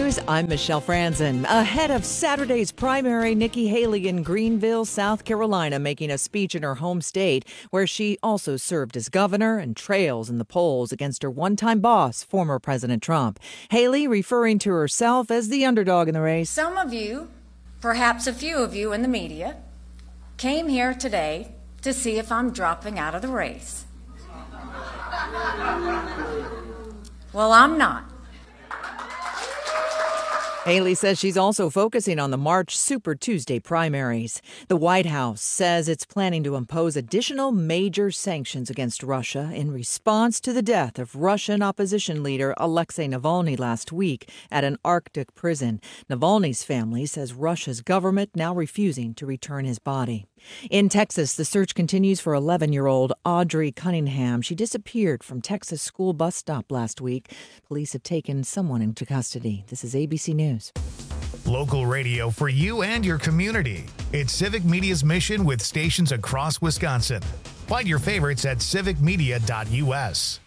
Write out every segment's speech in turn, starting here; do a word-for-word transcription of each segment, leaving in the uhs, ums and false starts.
News, I'm Michelle Franzen. Ahead of Saturday's primary, Nikki Haley in Greenville, South Carolina, making a speech in her home state where she also served as governor and trails in the polls against her one-time boss, former President Trump. Haley referring to herself as the underdog in the race. Some of you, perhaps a few of you in the media, came here today to see if I'm dropping out of the race. Well, I'm not. Haley says she's also focusing on the March Super Tuesday primaries. The White House says it's planning to impose additional major sanctions against Russia in response to the death of Russian opposition leader Alexei Navalny last week at an Arctic prison. Navalny's family says Russia's government now refusing to return his body. In Texas, the search continues for eleven-year-old Audrey Cunningham. She disappeared from Texas school bus stop last week. Police have taken someone into custody. This is A B C News. Local radio for you and your community. It's Civic Media's mission with stations across Wisconsin. Find your favorites at civic media dot U S.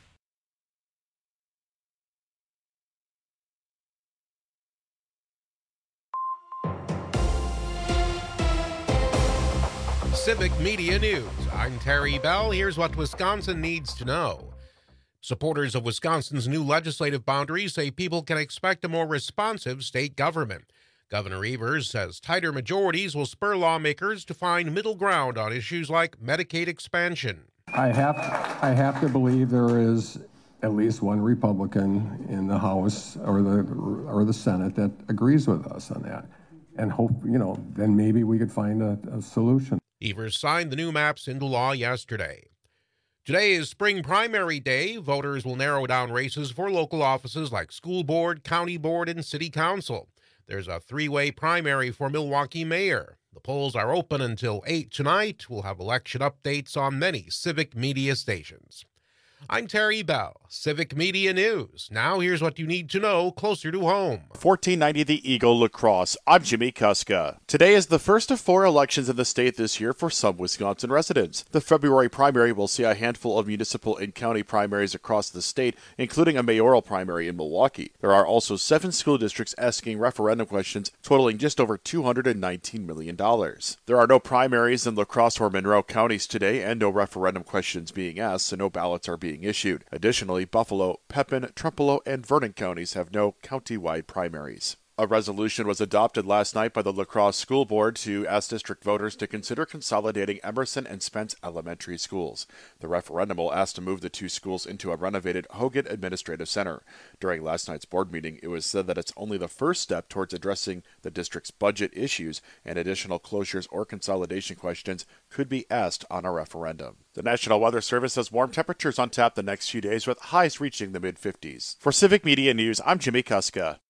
Civic Media News. I'm Terry Bell. Here's what Wisconsin needs to know. Supporters of Wisconsin's new legislative boundaries say people can expect a more responsive state government. Governor Evers says tighter majorities will spur lawmakers to find middle ground on issues like Medicaid expansion. I have, I have to believe there is at least one Republican in the House or the or the Senate that agrees with us on that, and hope, you know, then maybe we could find a, a solution. Evers signed the new maps into law yesterday. Today is spring primary day. Voters will narrow down races for local offices like school board, county board, and city council. There's a three-way primary for Milwaukee mayor. The polls are open until eight tonight. We'll have election updates on many Civic Media stations. I'm Terry Bell, Civic Media News. Now here's what you need to know closer to home. fourteen ninety The Eagle Lacrosse. I'm Jimmy Kuska. Today is the first of four elections in the state this year for some Wisconsin residents. The February primary will see a handful of municipal and county primaries across the state, including a mayoral primary in Milwaukee. There are also seven school districts asking referendum questions totaling just over two hundred nineteen million dollars. There are no primaries in La Crosse or Monroe counties today, and no referendum questions being asked, so no ballots are being issued. Additionally, Buffalo, Pepin, Trempealeau, and Vernon counties have no county-wide primaries. A resolution was adopted last night by the La Crosse School Board to ask district voters to consider consolidating Emerson and Spence elementary schools. The referendum will ask to move the two schools into a renovated Hogan Administrative Center. During last night's board meeting, it was said that it's only the first step towards addressing the district's budget issues, and additional closures or consolidation questions could be asked on a referendum. The National Weather Service has warm temperatures on tap the next few days, with highs reaching the mid fifties. For Civic Media News, I'm Jimmy Kuska.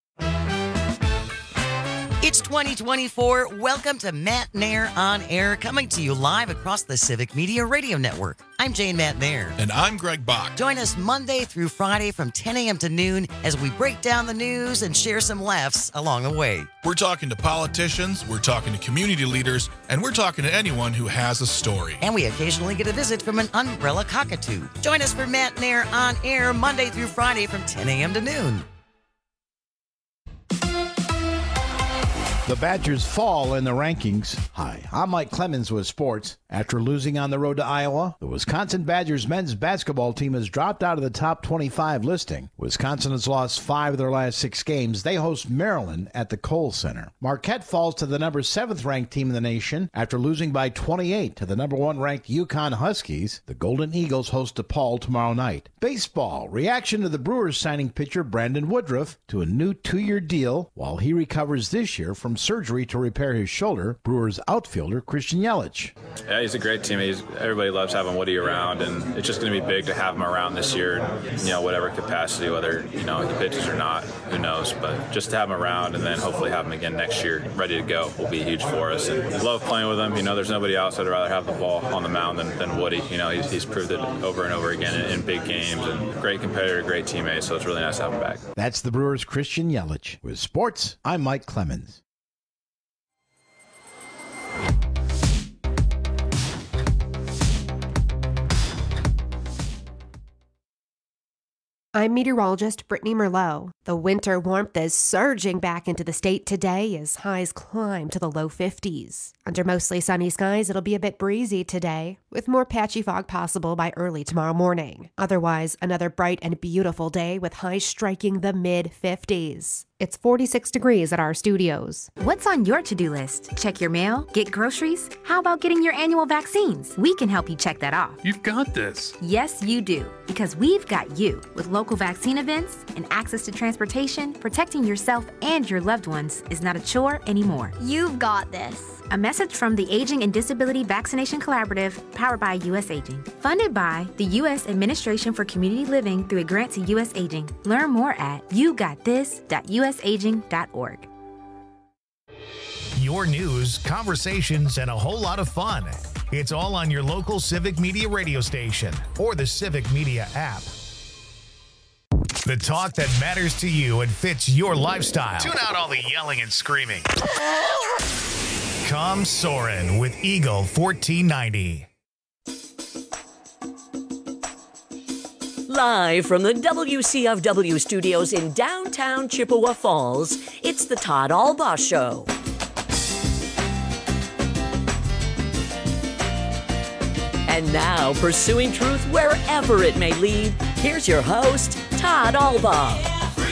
It's twenty twenty-four. Welcome to Matt Nair on Air, coming to you live across the Civic Media Radio Network. I'm Jane Matt Nair. And I'm Greg Bach. Join us Monday through Friday from ten a.m. to noon as we break down the news and share some laughs along the way. We're talking to politicians, we're talking to community leaders, and we're talking to anyone who has a story. And we occasionally get a visit from an umbrella cockatoo. Join us for Matt Nair on Air Monday through Friday from ten a.m. to noon. The Badgers fall in the rankings. Hi, I'm Mike Clemens with sports. After losing on the road to Iowa, the Wisconsin Badgers men's basketball team has dropped out of the top twenty-five listing. Wisconsin has lost five of their last six games. They host Maryland at the Kohl Center. Marquette falls to the number seventh ranked team in the nation after losing by twenty-eight to the number one ranked UConn Huskies. The Golden Eagles host DePaul tomorrow night. Baseball. Reaction to the Brewers signing pitcher Brandon Woodruff to a new two-year deal while he recovers this year from surgery to repair his shoulder. Brewers outfielder Christian Yelich. Yeah, he's a great teammate. He's, everybody loves having Woody around, and it's just going to be big to have him around this year, you know, whatever capacity, whether, you know, he pitches or not, who knows. But just to have him around and then hopefully have him again next year ready to go will be huge for us. And love playing with him. You know, there's nobody else I'd rather have the ball on the mound than, than Woody. You know, he's, he's proved it over and over again in, in big games, and great competitor, great teammate, so it's really nice to have him back. That's the Brewers' Christian Yelich. With sports, I'm Mike Clemens. I'm meteorologist Brittany Merlot. The winter warmth is surging back into the state today as highs climb to the low fifties. Under mostly sunny skies, it'll be a bit breezy today, with more patchy fog possible by early tomorrow morning. Otherwise, another bright and beautiful day with highs striking the mid-fifties. It's forty-six degrees at our studios. What's on your to-do list? Check your mail? Get groceries? How about getting your annual vaccines? We can help you check that off. You've got this. Yes, you do. Because we've got you. With local vaccine events and access to transportation, protecting yourself and your loved ones is not a chore anymore. You've got this. A message from the Aging and Disability Vaccination Collaborative, powered by U S Aging. Funded by the U S Administration for Community Living through a grant to U S Aging. Learn more at you got this dot u s aging dot org. Your news, conversations, and a whole lot of fun. It's all on your local Civic Media radio station or the Civic Media app. The talk that matters to you and fits your lifestyle. Tune out all the yelling and screaming. Come Soarin' with Eagle fourteen ninety. Live from the W C F W studios in downtown Chippewa Falls, it's the Todd Albaugh Show. And now, pursuing truth wherever it may lead, here's your host, Todd Albaugh.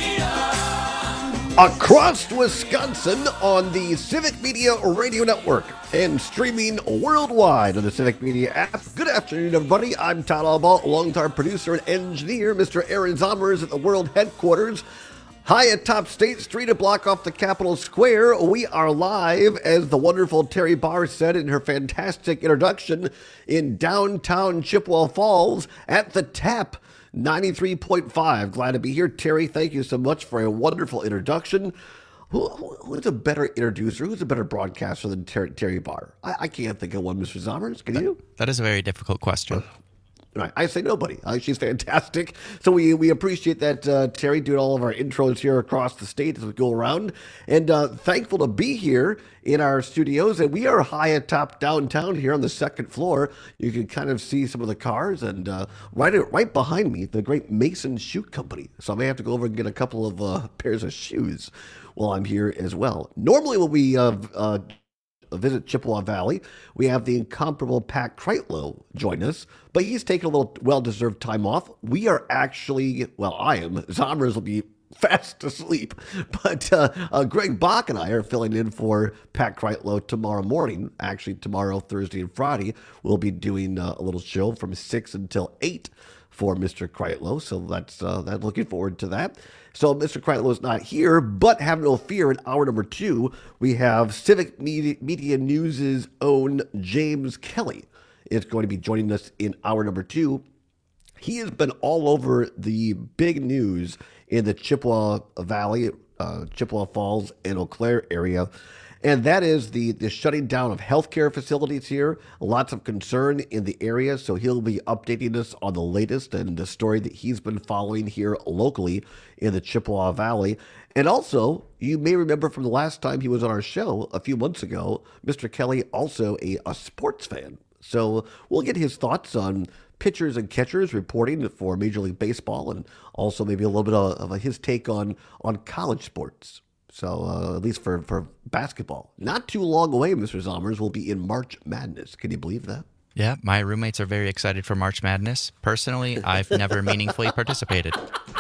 Across Wisconsin on the Civic Media Radio Network and streaming worldwide on the Civic Media app. Good afternoon, everybody. I'm Todd Albaugh, along-time producer and engineer, Mister Aaron Zomers at the world headquarters, high atop State Street, a block off the Capitol Square. We are live, as the wonderful Terry Barr said in her fantastic introduction, in downtown Chippewa Falls at the Tap. ninety-three point five. Glad to be here. Terry, thank you so much for a wonderful introduction. Who, who's a better introducer? Who's a better broadcaster than Terry, Terry Barr? I, I can't think of one, Mister Zomers. Can you? That is a very difficult question. Right. I say nobody. Uh, she's fantastic. So we, we appreciate that, uh, Terry, doing all of our intros here across the state as we go around. And uh, thankful to be here in our studios. And we are high atop downtown here on the second floor. You can kind of see some of the cars. And uh, right right behind me, the great Mason Shoe Company. So I may have to go over and get a couple of uh, pairs of shoes while I'm here as well. Normally when we uh, uh, visit Chippewa Valley, we have the incomparable Pat Kreitlow join us, but he's taking a little well-deserved time off. We are actually, well, I am. Zomers will be fast asleep, but uh, uh, Greg Bach and I are filling in for Pat Kreitlow tomorrow morning. Actually, tomorrow, Thursday and Friday, we'll be doing uh, a little show from six until eight for Mister Kreitlow, so that's uh, that. Looking forward to that. So Mister Kreitlow is not here, but have no fear. In hour number two, we have Civic Media, Media News' own James Kelly is going to be joining us in hour number two. He has been all over the big news in the Chippewa Valley, uh, Chippewa Falls, and Eau Claire area. And that is the, the shutting down of healthcare facilities here. Lots of concern in the area, so he'll be updating us on the latest and the story that he's been following here locally in the Chippewa Valley. And also, you may remember from the last time he was on our show a few months ago, Mister Kelly, also a, a sports fan. So we'll get his thoughts on pitchers and catchers reporting for Major League Baseball, and also maybe a little bit of, of his take on, on college sports. So uh, at least for, for basketball. Not too long away, Mister Zomers, will be in March Madness. Can you believe that? Yeah, my roommates are very excited for March Madness. Personally, I've never meaningfully participated.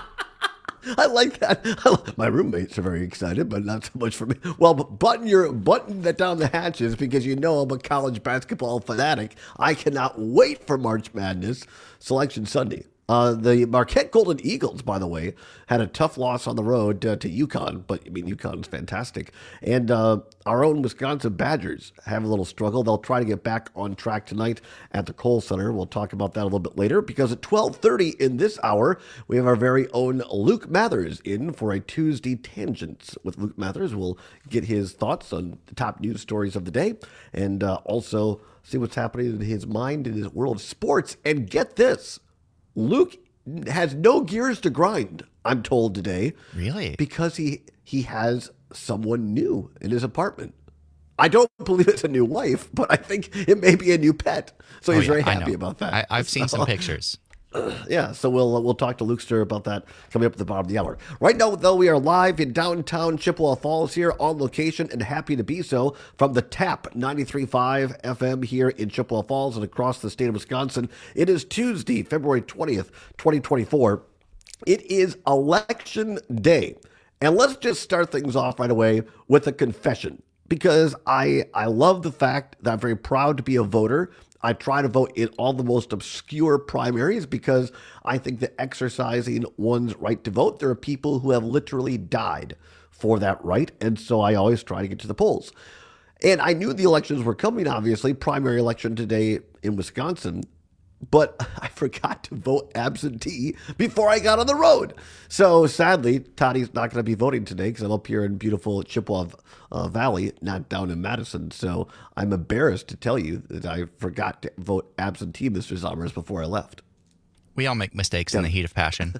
I like that. My roommates are very excited, but not so much for me. Well, but button your button that down the hatches, because you know I'm a college basketball fanatic. I cannot wait for March Madness Selection Sunday. Uh, the Marquette Golden Eagles, by the way, had a tough loss on the road uh, to UConn, but I mean, UConn's fantastic. And uh, our own Wisconsin Badgers have a little struggle. They'll try to get back on track tonight at the Kohl Center. We'll talk about that a little bit later, because at twelve thirty in this hour, we have our very own Luke Mathers in for a Tuesday Tangents. With Luke Mathers, we'll get his thoughts on the top news stories of the day, and uh, also see what's happening in his mind in his world of sports. And get this, Luke has no gears to grind, I'm told today. Really? Because he he has someone new in his apartment. I don't believe it's a new wife, but I think it may be a new pet. So oh, he's yeah, very happy about that. I, I've seen so, some pictures. Yeah, so we'll we'll talk to Lukester about that coming up at the bottom of the hour. Right now, though, we are live in downtown Chippewa Falls here on location, and happy to be so from the TAP ninety-three point five F M here in Chippewa Falls and across the state of Wisconsin. It is Tuesday, February twentieth, twenty twenty-four. It is Election Day. And let's just start things off right away with a confession, because I I love the fact that I'm very proud to be a voter. I try to vote in all the most obscure primaries because I think that exercising one's right to vote, there are people who have literally died for that right. And so I always try to get to the polls. And I knew the elections were coming, obviously, primary election today in Wisconsin, but I forgot to vote absentee before I got on the road. So sadly, Toddy's not going to be voting today because I'm up here in beautiful Chippewa uh, Valley, not down in Madison. So I'm embarrassed to tell you that I forgot to vote absentee, Mister Zommers, before I left. We all make mistakes yeah. in the heat of passion.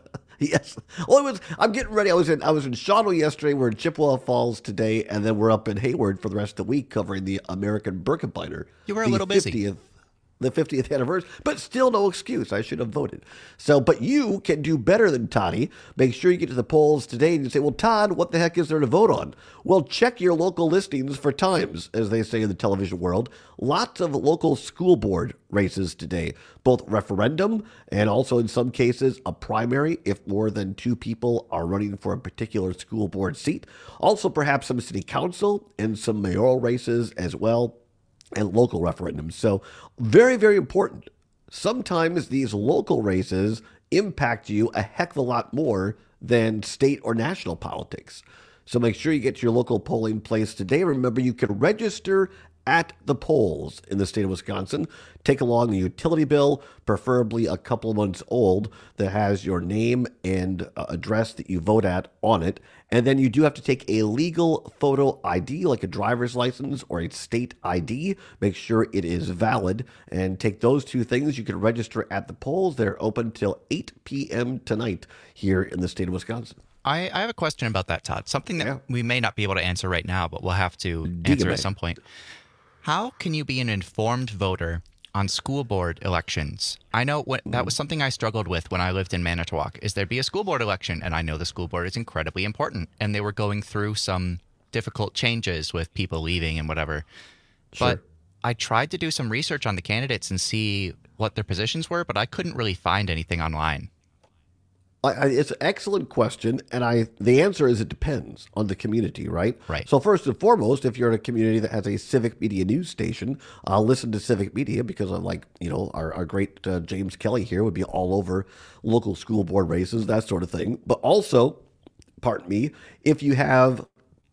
Yes. Well, it was. I'm getting ready. I was in. I was in Shawano yesterday. We're in Chippewa Falls today, and then we're up in Hayward for the rest of the week covering the American Birkebeiner. You were a little busy. fiftieth The fiftieth anniversary, but still no excuse. I should have voted. So, but you can do better than Toddy. Make sure you get to the polls today and you say, well, Todd, what the heck is there to vote on? Well, check your local listings for times, as they say in the television world. Lots of local school board races today, both referendum and also in some cases a primary if more than two people are running for a particular school board seat. Also perhaps some city council and some mayoral races as well, and local referendums. So very, very important. Sometimes these local races impact you a heck of a lot more than state or national politics. So make sure you get to your local polling place today. Remember, you can register at the polls in the state of Wisconsin. Take along a utility bill, preferably a couple of months old, that has your name and uh, address that you vote at on it. And then you do have to take a legal photo I D, like a driver's license or a state I D. Make sure it is valid and take those two things. You can register at the polls. They're open till eight p.m. tonight here in the state of Wisconsin. I, I have a question about that, Todd. Something that yeah. we may not be able to answer right now, but we'll have to Dig answer at some point. How can you be an informed voter on school board elections? I know what, that was something I struggled with when I lived in Manitowoc, is there'd be a school board election, and I know the school board is incredibly important, and they were going through some difficult changes with people leaving and whatever. Sure. But I tried to do some research on the candidates and see what their positions were, but I couldn't really find anything online. I, it's an excellent question, and I the answer is it depends on the community, right? Right. So first and foremost, if you're in a community that has a civic media news station, I'll listen to civic media because I'm like, you know, our, our great uh, James Kelly here would be all over local school board races, that sort of thing. But also, pardon me, if you have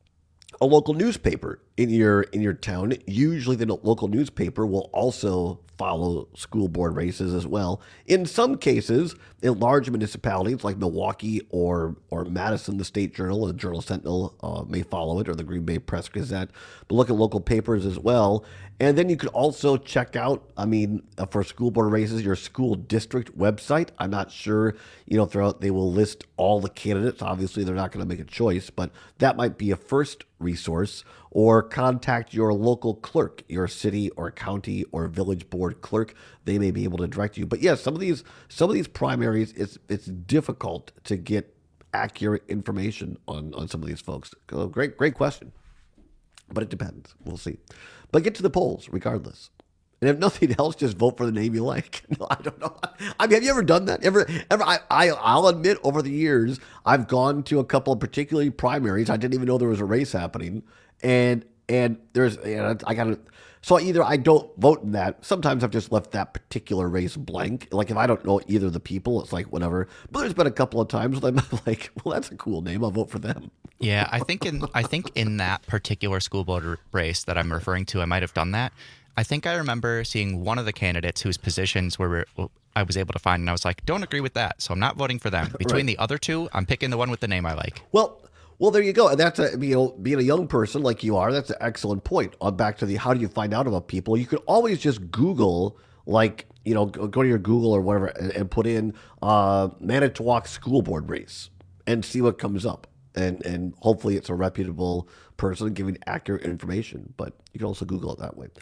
a local newspaper in your in your town, usually the local newspaper will also follow school board races as well. In some cases, in large municipalities like Milwaukee or or Madison, the State Journal, the Journal Sentinel uh, may follow it, or the Green Bay Press Gazette. But look at local papers as well. And then you could also check out, I mean, uh, for school board races, your school district website. I'm not sure, you know, throughout they will list all the candidates. Obviously, they're not going to make a choice, but that might be a first resource. Or contact your local clerk, your city or county or village board clerk. They may be able to direct you. But yes, yeah, some of these some of these primaries, it's it's difficult to get accurate information on, on some of these folks. Oh, great, great question. But it depends. We'll see. But get to the polls regardless. And if nothing else, just vote for the name you like. No, I don't know. I mean, have you ever done that? Ever? Ever? I, I, I'll admit, over the years, I've gone to a couple of particularly primaries. I didn't even know there was a race happening. And and there's, and I got to, so either I don't vote in that. Sometimes I've just left that particular race blank. Like if I don't know either of the people, it's like whatever. But there's been a couple of times when I'm like, well, that's a cool name. I'll vote for them. Yeah, I think in I think in that particular school board race that I'm referring to, I might have done that. I think I remember seeing one of the candidates whose positions were I was able to find, and I was like, don't agree with that, so I'm not voting for them. Between Right. the other two, I'm picking the one with the name I like. Well, well, there you go. And that's a, you know, being a young person like you are, that's an excellent point. On back to the how do you find out about people? You could always just Google, like, you know, go, go to your Google or whatever and, and put in uh, Manitowoc school board race and see what comes up. And and hopefully it's a reputable person giving accurate information. But you can also Google it that way.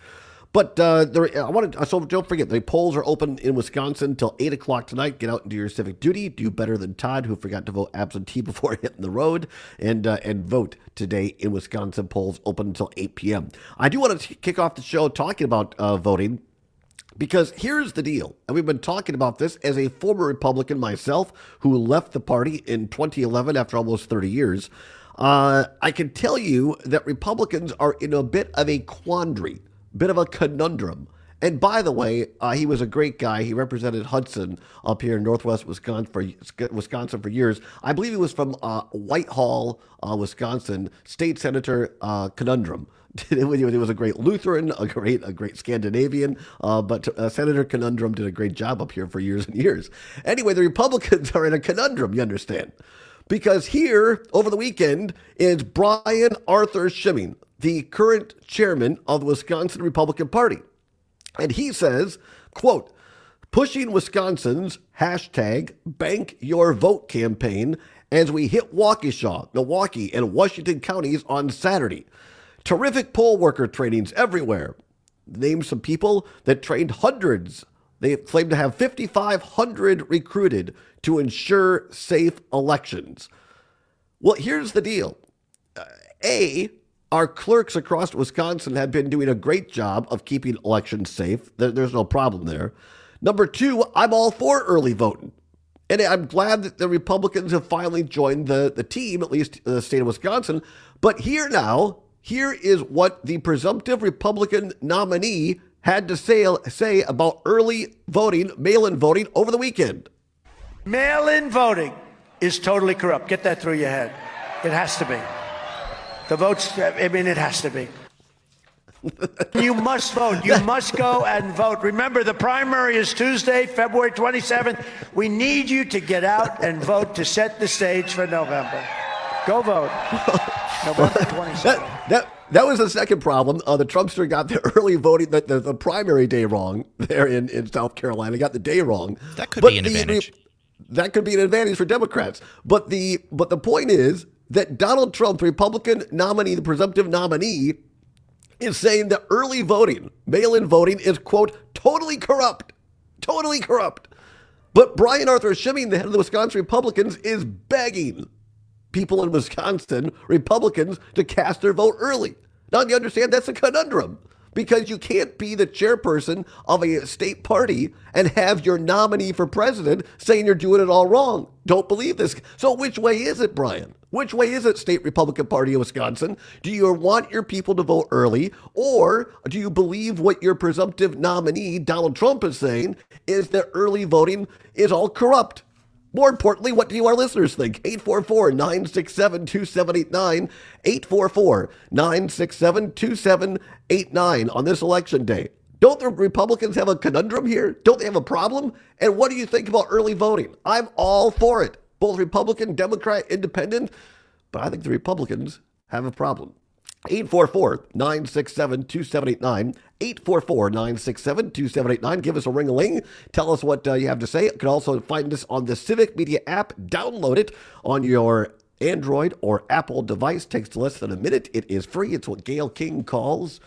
But uh, there, I wanted, so don't forget, the polls are open in Wisconsin until eight o'clock tonight. Get out and do your civic duty. Do better than Todd, who forgot to vote absentee before hitting the road, and uh, and vote today in Wisconsin. Polls open until eight p.m. I do want to kick off the show talking about uh, voting, because here's the deal. And we've been talking about this as a former Republican myself who left the party in twenty eleven after almost thirty years. Uh, I can tell you that Republicans are in a bit of a quandary. Bit of a conundrum. And by the way, uh, he was a great guy. He represented Hudson up here in Northwest Wisconsin for Wisconsin for years. I believe he was from uh, Whitehall, uh, Wisconsin, State Senator uh, Conundrum. He was a great Lutheran, a great, a great Scandinavian, uh, but uh, Senator Conundrum did a great job up here for years and years. Anyway, the Republicans are in a conundrum, you understand, because here over the weekend is Brian Arthur Schimming, the current chairman of the Wisconsin Republican Party. And he says, quote, pushing Wisconsin's hashtag Bank Your Vote campaign as we hit Waukesha, Milwaukee, and Washington counties on Saturday. Terrific poll worker trainings everywhere. Name some people that trained hundreds. They claim to have fifty-five hundred recruited to ensure safe elections. Well, here's the deal. Uh, A, our clerks across Wisconsin have been doing a great job of keeping elections safe. There, there's no problem there. Number two, I'm all for early voting. And I'm glad that the Republicans have finally joined the, the team, at least in the state of Wisconsin. But here now, here is what the presumptive Republican nominee had to say, say about early voting, mail-in voting over the weekend. Mail-in voting is totally corrupt. Get that through your head. It has to be. The votes, I mean, it has to be. You must vote. You must go and vote. Remember, the primary is Tuesday, February twenty-seventh. We need you to get out and vote to set the stage for November. Go vote. November twenty-seventh. That, that, that was the second problem. Uh, the Trumpster got the early voting, the, the, the primary day wrong there in, in South Carolina. Got the day wrong. That could but be an the, advantage. That could be an advantage for Democrats. But the but the point is that Donald Trump, the Republican nominee, the presumptive nominee, is saying that early voting, mail-in voting, is, quote, totally corrupt. Totally corrupt. But Brian Arthur Schimming, the head of the Wisconsin Republicans, is begging people in Wisconsin, Republicans, to cast their vote early. Now, you understand that's a conundrum, because you can't be the chairperson of a state party and have your nominee for president saying you're doing it all wrong. Don't believe this. So which way is it, Brian? Which way is it, State Republican Party of Wisconsin? Do you want your people to vote early, or do you believe what your presumptive nominee, Donald Trump, is saying, is that early voting is all corrupt? More importantly, what do you, our listeners, think? eight four four, nine six seven, two seven eight nine, eight four four, nine six seven, two seven eight nine on this election day. Don't the Republicans have a conundrum here? Don't they have a problem? And what do you think about early voting? I'm all for it. Both Republican, Democrat, Independent, but I think the Republicans have a problem. eight four four, nine six seven, two seven eight nine, eight four four, nine six seven, two seven eight nine. Give us a ring-a-ling. Tell us what uh, you have to say. You can also find us on the Civic Media app. Download it on your Android or Apple device. Takes less than a minute. It is free. It's what Gayle King calls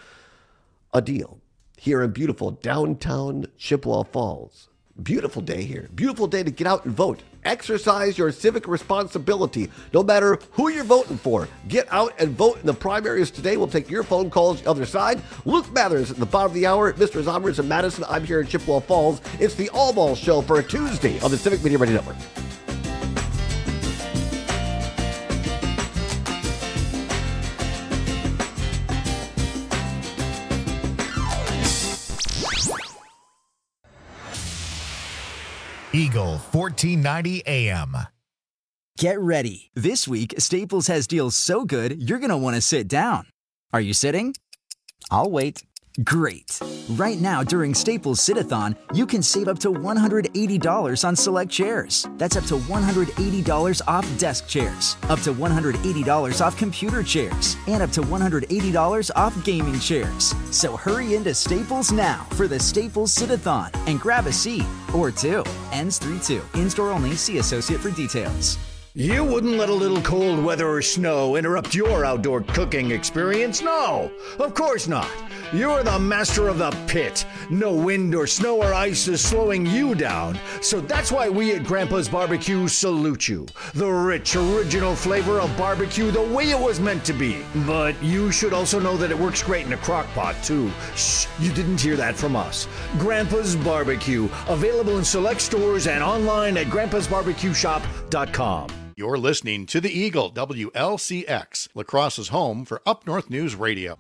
a deal here in beautiful downtown Chippewa Falls. Beautiful day here. Beautiful day to get out and vote. Exercise your civic responsibility. No matter who you're voting for, get out and vote in the primaries today. We'll take your phone calls the other side. Luke Mathers at the bottom of the hour. Mister Zomers and Madison. I'm here in Chippewa Falls. It's the All Ball Show for a Tuesday on the Civic Media Radio Network. Eagle fourteen ninety A M. Get ready. This week, Staples has deals so good, you're going to want to sit down. Are you sitting? I'll wait. Great. Right now, during Staples Sit-a-thon, you can save up to one hundred eighty dollars on select chairs. That's up to one hundred eighty dollars off desk chairs, up to one hundred eighty dollars off computer chairs, and up to one hundred eighty dollars off gaming chairs. So hurry into Staples now for the Staples Sit-a-thon and grab a seat or two. Ends three two. In-store only. See associate for details. You wouldn't let a little cold weather or snow interrupt your outdoor cooking experience? No, of course not. You're the master of the pit. No wind or snow or ice is slowing you down. So that's why we at Grandpa's Barbecue salute you. The rich, original flavor of barbecue the way it was meant to be. But you should also know that it works great in a crock pot, too. Shh, you didn't hear that from us. Grandpa's Barbecue, available in select stores and online at grandpas barbecue shop dot com. You're listening to The Eagle, W L C X, La Crosse's home for Up North News Radio.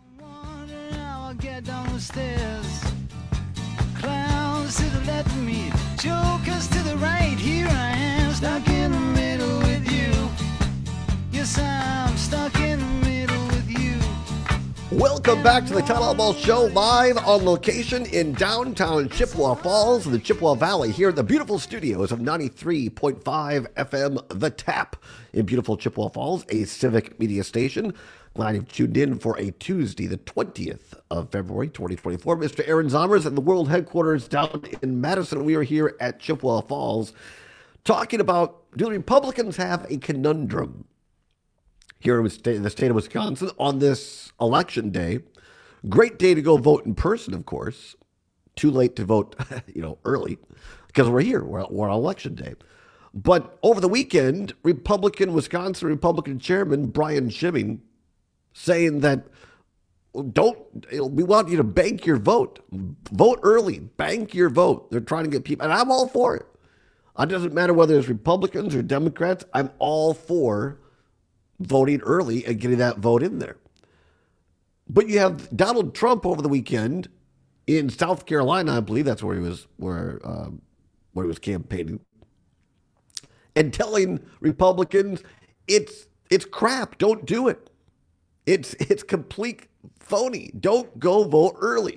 Get down the stairs. Clowns to the left of me, jokers to the right. Here I am, stuck in the middle with you. Yes, I'm stuck in the middle with you. Welcome back to the Todd Albaugh Show, live on location in downtown Chippewa Falls, in the Chippewa Valley, here in the beautiful studios of ninety-three point five F M, The Tap, in beautiful Chippewa Falls, a civic media station. Glad you've tuned in for a Tuesday, the twentieth of February, twenty twenty-four. Mister Aaron Zomers at the world headquarters down in Madison. We are here at Chippewa Falls talking about, do the Republicans have a conundrum here in the state of Wisconsin on this election day? Great day to go vote in person, of course. Too late to vote, you know, early, because we're here. We're, we're on election day. But over the weekend, Republican, Wisconsin Republican Chairman Brian Schimming saying that don't, we want you to bank your vote. Vote early. Bank your vote. They're trying to get people, and I'm all for it. It doesn't matter whether it's Republicans or Democrats. I'm all for voting early and getting that vote in there. But you have Donald Trump over the weekend in South Carolina, I believe that's where he was, where um, where he was campaigning, and telling Republicans it's it's crap. Don't do it. It's it's complete phony. Don't go vote early.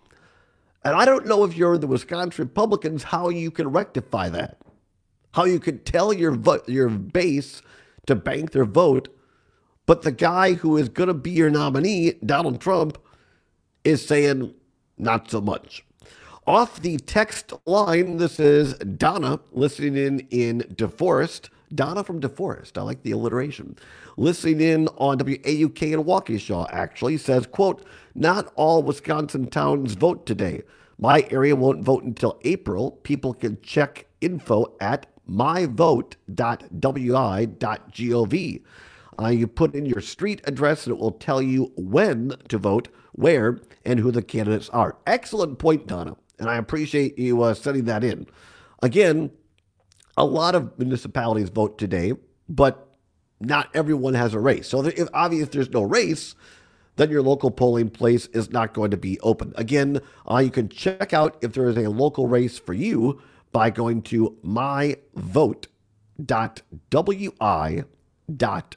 And I don't know if you're the Wisconsin Republicans, how you can rectify that. How you could tell your vo- your base to bank their vote, but the guy who is going to be your nominee, Donald Trump, is saying not so much. Off the text line, this is Donna listening in in DeForest. Donna from DeForest. I like the alliteration. Listening in on W A U K in Waukesha, actually, says, quote, not all Wisconsin towns vote today. My area won't vote until April. People can check info at my vote dot w i dot gov. Uh, you put in your street address and it will tell you when to vote, where, and who the candidates are. Excellent point, Donna, and I appreciate you uh, sending that in. Again, a lot of municipalities vote today, but not everyone has a race. So if obviously there's no race, then your local polling place is not going to be open. Again, uh, you can check out if there is a local race for you by going to my vote dot w i dot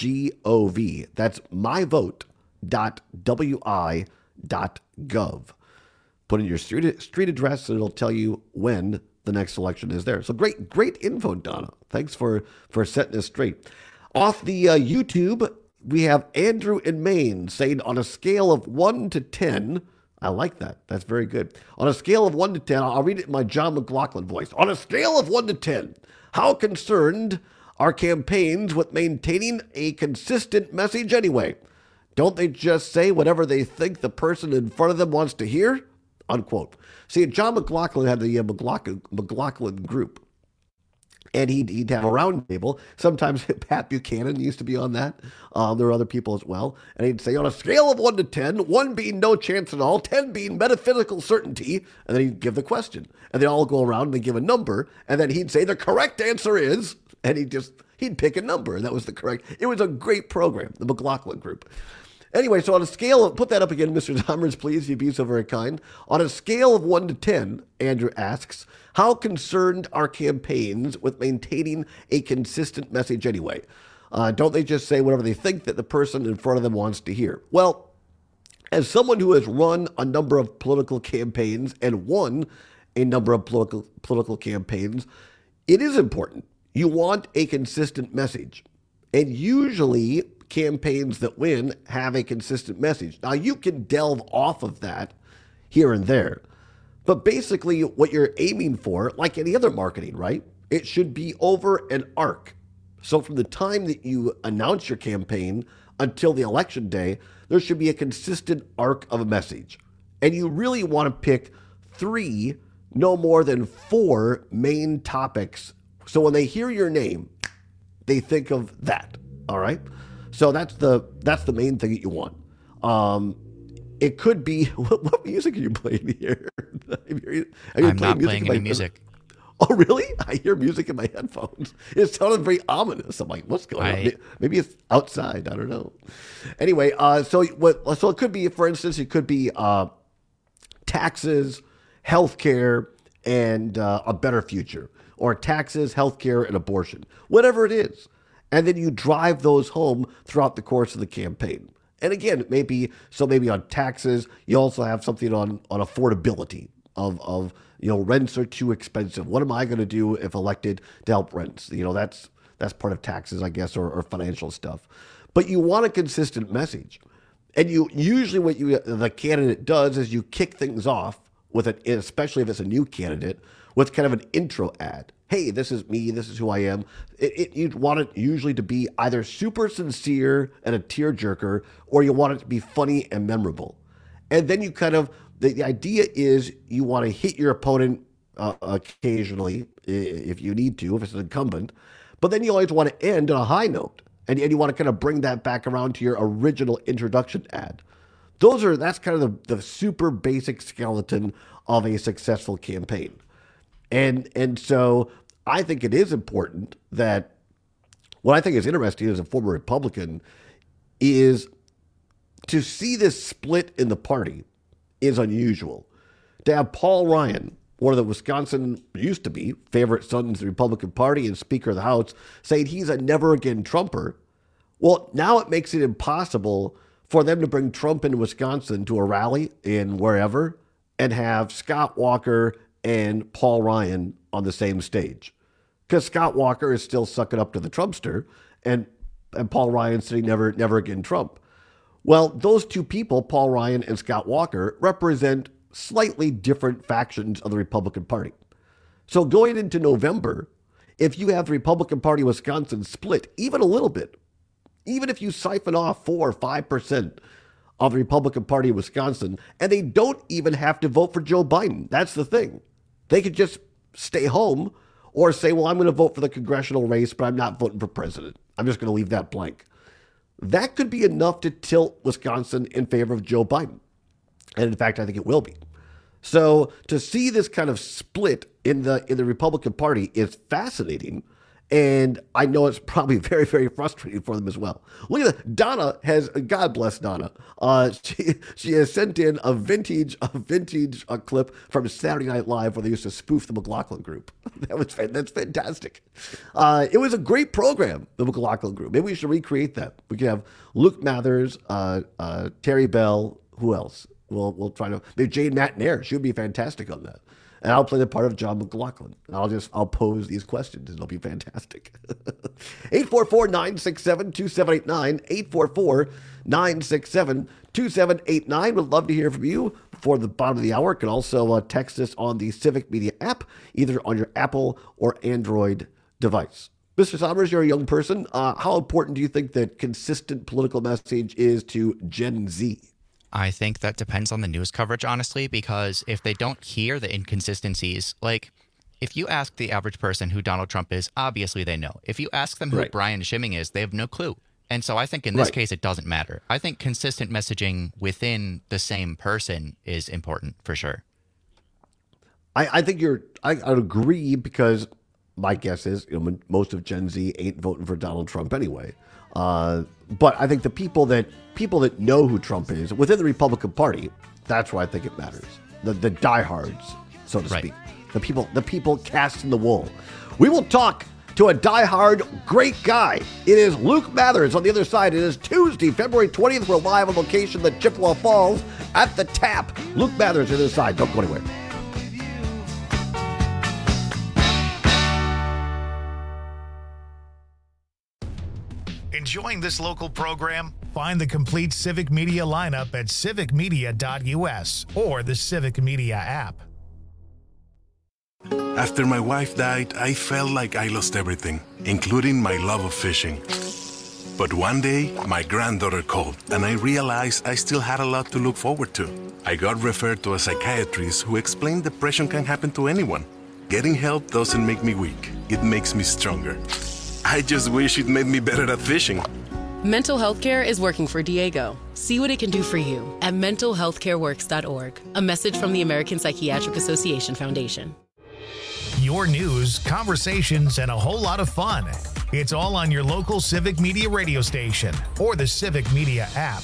gov. That's my vote dot w i dot gov. Put in your street, street address and it'll tell you when the next election is there. So great, great info, Donna. Thanks for, for setting this straight. Off the uh, YouTube, we have Andrew in Maine saying on a scale of one to ten, I like that. That's very good. On a scale of one to ten, I'll read it in my John McLaughlin voice. On a scale of one to ten, how concerned are campaigns with maintaining a consistent message anyway? Don't they just say whatever they think the person in front of them wants to hear? Unquote. See, John McLaughlin had the uh, McLaughlin, McLaughlin group, and he'd, he'd have a round table. Sometimes Pat Buchanan used to be on that. Um, there were other people as well. And he'd say, on a scale of one to ten, one being no chance at all, ten being metaphysical certainty, and then he'd give the question. And they all go around and they give a number, and then he'd say the correct answer is, and he'd just, he'd pick a number, and that was the correct. It was a great program, the McLaughlin group. Anyway, so on a scale of, put that up again, Mister Zomers, please, you'd be so very kind. On a scale of one to ten, Andrew asks, how concerned are campaigns with maintaining a consistent message anyway? Uh, don't they just say whatever they think that the person in front of them wants to hear? Well, as someone who has run a number of political campaigns and won a number of political political campaigns, it is important. You want a consistent message. And usually campaigns that win have a consistent message. Now, you can delve off of that here and there, but basically what you're aiming for, like any other marketing, right? It should be over an arc. So from the time that you announce your campaign until the election day, there should be a consistent arc of a message. And you really want to pick three, no more than four main topics. So when they hear your name, they think of that. All right. So that's the that's the main thing that you want. Um, it could be what, what music are you playing here? are you, are you I'm not playing any my, music. Oh, really? I hear music in my headphones. It sounded very ominous. I'm like, what's going I, on? Maybe it's outside. I don't know. Anyway, uh, so what? So it could be, for instance, it could be uh, taxes, healthcare, and uh, a better future, or taxes, healthcare, and abortion, whatever it is. And then you drive those home throughout the course of the campaign. And again, maybe so maybe on taxes, you also have something on, on affordability of of you know, rents are too expensive. What am I going to do if elected to help rents? You know, that's that's part of taxes, I guess, or, or financial stuff. But you want a consistent message. And you usually what you the candidate does is you kick things off with it, especially if it's a new candidate, with kind of an intro ad. Hey, this is me. This is who I am. It, it, you'd want it usually to be either super sincere and a tearjerker, or you want it to be funny and memorable. And then you kind of, the, the idea is you want to hit your opponent uh, occasionally if you need to, if it's an incumbent. But then you always want to end on a high note. And, and you want to kind of bring that back around to your original introduction ad. Those are, that's kind of the, the super basic skeleton of a successful campaign. And and so I think it is important that what I think is interesting as a former Republican is to see this split in the party is unusual. To have Paul Ryan, one of the Wisconsin, used to be, favorite sons of the Republican Party and Speaker of the House, saying he's a never again Trumper. Well, now it makes it impossible for them to bring Trump into Wisconsin to a rally in wherever and have Scott Walker and Paul Ryan on the same stage. Because Scott Walker is still sucking up to the Trumpster and, and Paul Ryan saying never, never again Trump. Well, those two people, Paul Ryan and Scott Walker, represent slightly different factions of the Republican Party. So going into November, if you have the Republican Party of Wisconsin split even a little bit, even if you siphon off four or five percent of the Republican Party of Wisconsin, and they don't even have to vote for Joe Biden. That's the thing. They could just stay home or say, well, I'm going to vote for the congressional race, but I'm not voting for president. I'm just going to leave that blank. That could be enough to tilt Wisconsin in favor of Joe Biden. And in fact, I think it will be. So to see this kind of split in the in the Republican Party is fascinating. And I know it's probably very, very frustrating for them as well. Look at that. Donna has, God bless Donna. Uh, she she has sent in a vintage a vintage uh, clip from Saturday Night Live where they used to spoof the McLaughlin Group. That was that's fantastic. Uh, it was a great program, the McLaughlin Group. Maybe we should recreate that. We could have Luke Mathers, uh, uh, Terry Bell. Who else? We'll we'll try to maybe Jane McNair. She would be fantastic on that. And I'll play the part of John McLaughlin. And I'll just, I'll pose these questions and it'll be fantastic. eight four four, nine six seven, two seven eight nine, eight four four, nine six seven, two seven eight nine. Would love to hear from you before the bottom of the hour. You can also uh, text us on the Civic Media app, either on your Apple or Android device. Mister Somers, you're a young person. Uh, how important do you think that consistent political message is to Gen Z? I think that depends on the news coverage, honestly, because if they don't hear the inconsistencies, like if you ask the average person who Donald Trump is, obviously they know. If you ask them who right. Brian Schimming is, they have no clue. And so I think in this right. case, it doesn't matter. I think consistent messaging within the same person is important for sure. I, I think you're, I, I would agree because my guess is, you know, most of Gen Z ain't voting for Donald Trump anyway. Uh, but I think the people that people that know who Trump is within the Republican Party, that's where I think it matters. The the diehards, so to speak. Right. The people the people cast in the wool. We will talk to a diehard great guy. It is Luke Mathers on the other side. It is Tuesday, February twentieth. We're live on location at Chippewa Falls at the Tap. Luke Mathers on the other side. Don't go anywhere. Enjoying this local program? Find the complete Civic Media lineup at civic media dot u s or the Civic Media app. After my wife died, I felt like I lost everything, including my love of fishing. But one day, my granddaughter called, and I realized I still had a lot to look forward to. I got referred to a psychiatrist who explained depression can happen to anyone. Getting help doesn't make me weak. It makes me stronger. I just wish it made me better at fishing. Mental health care is working for Diego. See what it can do for you at mental health care works dot org. A message from the American Psychiatric Association Foundation. Your news, conversations, and a whole lot of fun. It's all on your local Civic Media radio station or the Civic Media app.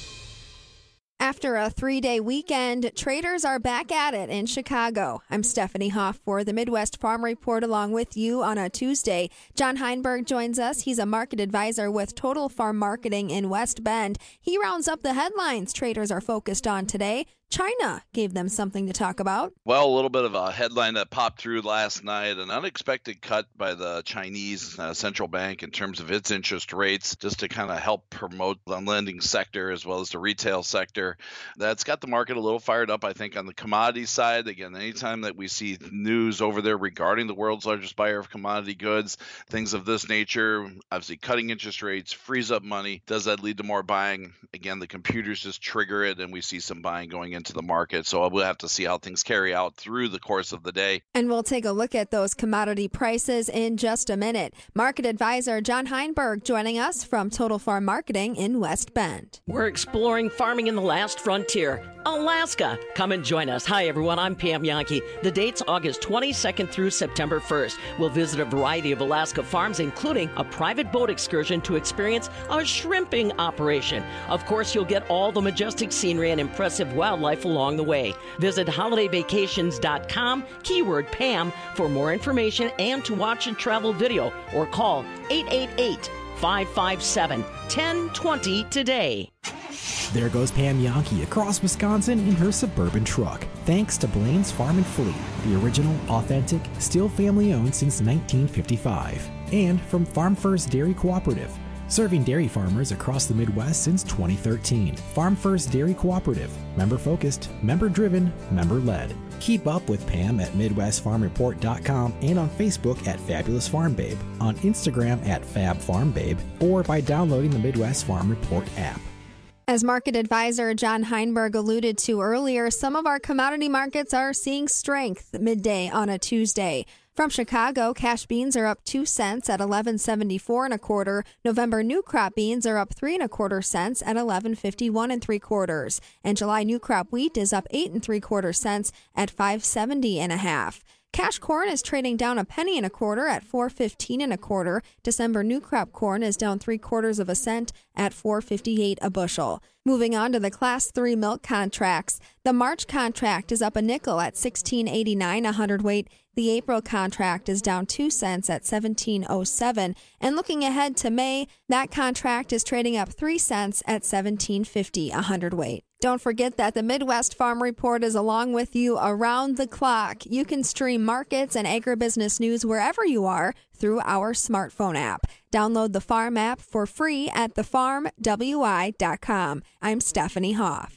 After a three-day weekend, traders are back at it in Chicago. I'm Stephanie Hoff for the Midwest Farm Report along with you on a Tuesday. John Heinberg joins us. He's a market advisor with Total Farm Marketing in West Bend. He rounds up the headlines traders are focused on today. China gave them something to talk about. Well, a little bit of a headline that popped through last night, an unexpected cut by the Chinese uh, central bank in terms of its interest rates, just to kind of help promote the lending sector as well as the retail sector. That's got the market a little fired up, I think, on the commodity side. Again, anytime that we see news over there regarding the world's largest buyer of commodity goods, things of this nature, obviously cutting interest rates, frees up money. Does that lead to more buying? Again, the computers just trigger it, and we see some buying going into the market. So we'll have to see how things carry out through the course of the day. And we'll take a look at those commodity prices in just a minute. Market advisor John Heinberg joining us from Total Farm Marketing in West Bend. We're exploring farming in the last frontier, Alaska. Come and join us. Hi, everyone. I'm Pam Yankee. The date's August twenty-second through September first. We'll visit a variety of Alaska farms, including a private boat excursion to experience a shrimping operation. Of course, you'll get all the majestic scenery and impressive wildlife along the way. Visit holiday vacations dot com, keyword Pam, for more information and to watch a travel video, or call eight eight eight, five five seven, one zero two zero today. There goes Pam Yankee across Wisconsin in her Suburban truck. Thanks to Blaine's Farm and Fleet, the original, authentic, still family-owned since nineteen fifty-five. And from Farm First Dairy Cooperative, serving dairy farmers across the Midwest since twenty thirteen. Farm First Dairy Cooperative. Member-focused, member-driven, member-led. Keep up with Pam at Midwest Farm Report dot com and on Facebook at Fabulous Farm Babe, on Instagram at Fab Farm Babe, or by downloading the Midwest Farm Report app. As market advisor John Heinberg alluded to earlier, some of our commodity markets are seeing strength midday on a Tuesday. From Chicago, cash beans are up two cents at eleven seventy-four and a quarter. November new crop beans are up three and a quarter cents at eleven fifty-one and three quarters. And July new crop wheat is up eight and three quarter cents at five seventy and a half. Cash corn is trading down a penny and a quarter at four fifteen and a quarter. December new crop corn is down three quarters of a cent at four fifty-eight a bushel. Moving on to the Class three milk contracts. The March contract is up a nickel at sixteen eighty-nine a hundredweight. The April contract is down two cents at seventeen oh seven. And looking ahead to May, that contract is trading up three cents at seventeen fifty a hundredweight. Don't forget that the Midwest Farm Report is along with you around the clock. You can stream markets and agribusiness news wherever you are through our smartphone app. Download the Farm app for free at the farm w i dot com. I'm Stephanie Hoff.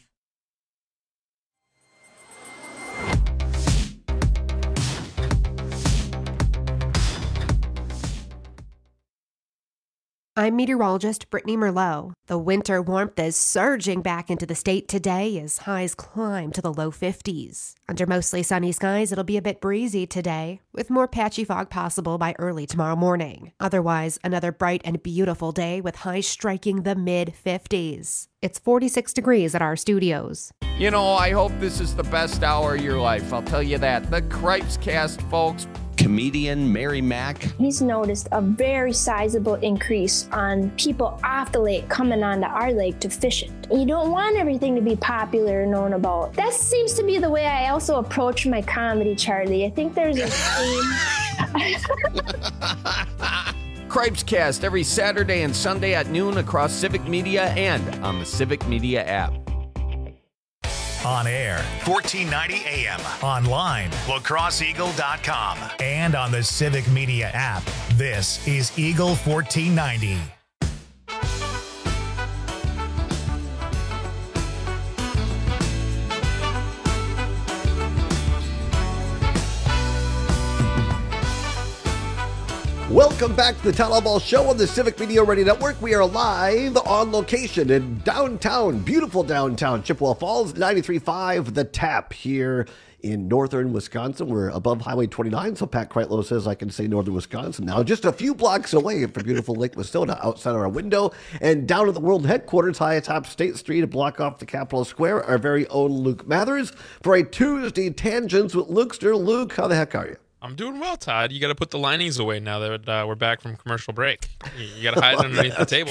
I'm meteorologist Brittany Merlot. The winter warmth is surging back into the state today as highs climb to the low fifties. Under mostly sunny skies, it'll be a bit breezy today, with more patchy fog possible by early tomorrow morning. Otherwise, another bright and beautiful day with highs striking the mid-fifties. It's forty-six degrees at our studios. You know, I hope this is the best hour of your life, I'll tell you that. The Cripes Cast, folks. Comedian Mary Mack. He's noticed a very sizable increase on people off the lake coming onto our lake to fish it. You don't want everything to be popular and known about. That seems to be the way I also approach my comedy, Charlie. I think there's a theme. Cripes Cast every Saturday and Sunday at noon across Civic Media and on the Civic Media app. On air, fourteen ninety A M. Online, la crosse eagle dot com. And on the Civic Media app. This is Eagle fourteen ninety. Welcome back to the Town Hall Ball Show on the Civic Media Radio Network. We are live on location in downtown, beautiful downtown Chippewa Falls, ninety-three point five The Tap here in northern Wisconsin. We're above Highway twenty-nine, so Pat Kreitlow says I can say northern Wisconsin now. Just a few blocks away from beautiful Lake Wissota outside our window. And down at the world headquarters, high atop State Street, a block off the Capitol Square, our very own Luke Mathers for a Tuesday Tangents with Lukester. Luke, how the heck are you? I'm doing well, Todd. You got to put the linings away now that uh, we're back from commercial break. You, you got to hide Oh, underneath the table.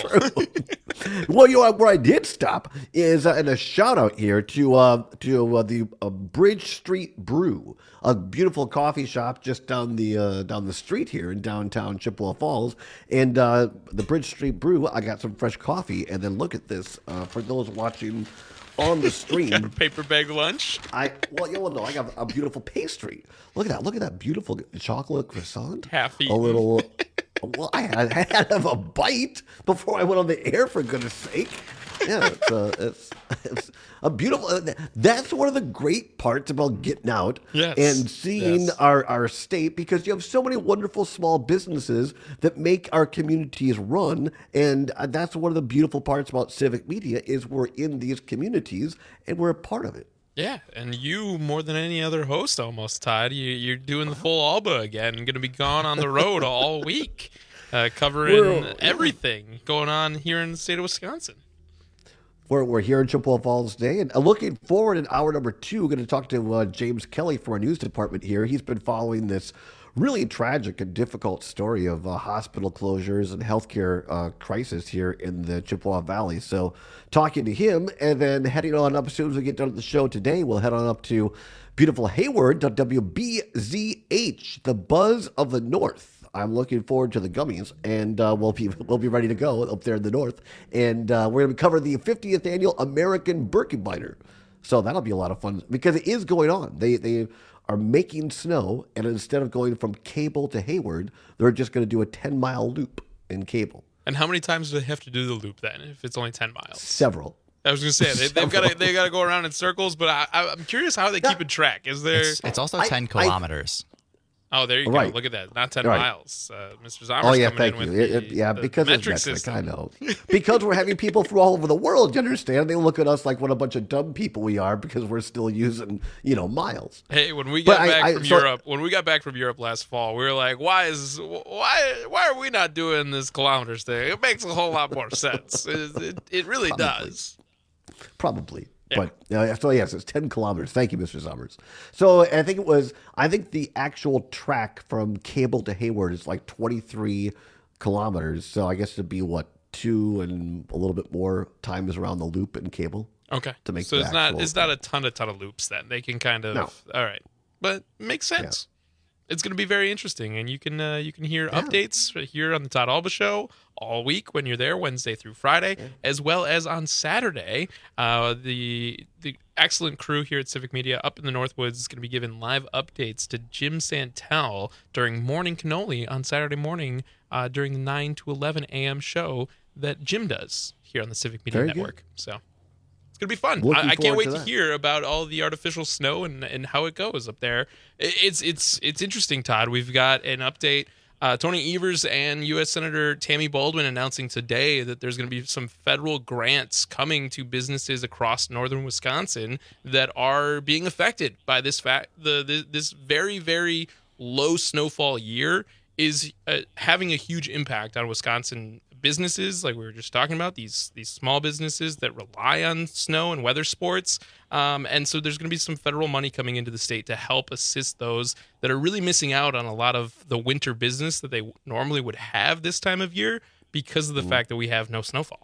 Well, you know, where I did stop is uh, in a shout out here to uh, to uh, the uh, Bridge Street Brew, a beautiful coffee shop just down the uh, down the street here in downtown Chippewa Falls. And uh, the Bridge Street Brew, I got some fresh coffee, and then look at this uh, for those watching on the stream. Got a paper bag lunch. I well, you know, I got a beautiful pastry. Look at that! Look at that beautiful chocolate croissant. Half A eaten. little. Well, I had, I had to have a bite before I went on the air. For goodness sake! Yeah, it's, uh, it's, it's a beautiful. That's one of the great parts about getting out Yes. and seeing Yes. our, our state, because you have so many wonderful small businesses that make our communities run, and uh, that's one of the beautiful parts about civic media is we're in these communities and we're a part of it. Yeah, and you more than any other host almost, Todd. You, you're doing the full Alba again and going to be gone on the road all week, uh, covering We're- everything going on here in the state of Wisconsin. We're, we're here in Chippewa Falls today, and uh, looking forward in hour number two, we're going to talk to uh, James Kelly from our news department here. He's been following this really tragic and difficult story of uh, hospital closures and healthcare uh, crisis here in the Chippewa Valley. So talking to him, and then heading on up as soon as we get done with the show today, we'll head on up to beautiful Hayward, W B Z H, the Buzz of the North. I'm looking forward to the gummies, and uh, we'll be we'll be ready to go up there in the north. And uh, we're going to cover the fiftieth annual American Birkenbiner. So that'll be a lot of fun because it is going on. They they are making snow, and instead of going from Cable to Hayward, they're just going to do a ten mile loop in Cable. And how many times do they have to do the loop then if it's only ten miles? Several. I was going to say, they, they've got to they got to go around in circles, but I, I, I'm curious how they keep in track. Is there? It's, it's also ten kilometers. Oh, there you Right. go. Look at that. Not ten Right. miles. Uh, Mister Zommers Oh yeah, coming thank in you. with It- it- the, yeah, the because metric it's metric, system. I know. Because we're having people from all over the world. You understand? They look at us like what a bunch of dumb people we are because we're still using, you know, miles. Hey, when we But got I- back I- from so- Europe, when we got back from Europe last fall, we were like, "Why is why why are we not doing this kilometers thing? It makes a whole lot more sense. It, it, it really Probably. does." Probably. But uh, so yes, it's ten kilometers. Thank you, Mister Summers. So I think it was. I think the actual track from Cable to Hayward is like twenty-three kilometers. So I guess it'd be what two and a little bit more times around the loop in Cable. Okay. To make so the it's not actual- it's not a ton a ton of loops then. They can kind of No. all right. But makes sense. It's going to be very interesting, and you can uh, you can hear updates here on the Todd Alba Show all week when you're there, Wednesday through Friday, as well as on Saturday. Uh, the the excellent crew here at Civic Media up in the Northwoods is going to be giving live updates to Jim Santel during Morning Cannoli on Saturday morning uh, during the nine to eleven a.m. show that Jim does here on the Civic Media Very good. Network. So. It's going to be fun. Looking I, I can't forward wait to to, that. hear about all the artificial snow and, and how it goes up there. It- It's it's it's interesting, Todd. We've got an update. Uh, Tony Evers and U S Senator Tammy Baldwin announcing today that there's going to be some federal grants coming to businesses across northern Wisconsin that are being affected by this fact. The, the this very very low snowfall year is uh, having a huge impact on Wisconsin businesses, like we were just talking about, these these small businesses that rely on snow and weather sports. Um, and so there's going to be some federal money coming into the state to help assist those that are really missing out on a lot of the winter business that they normally would have this time of year because of the Mm. fact that we have no snowfall.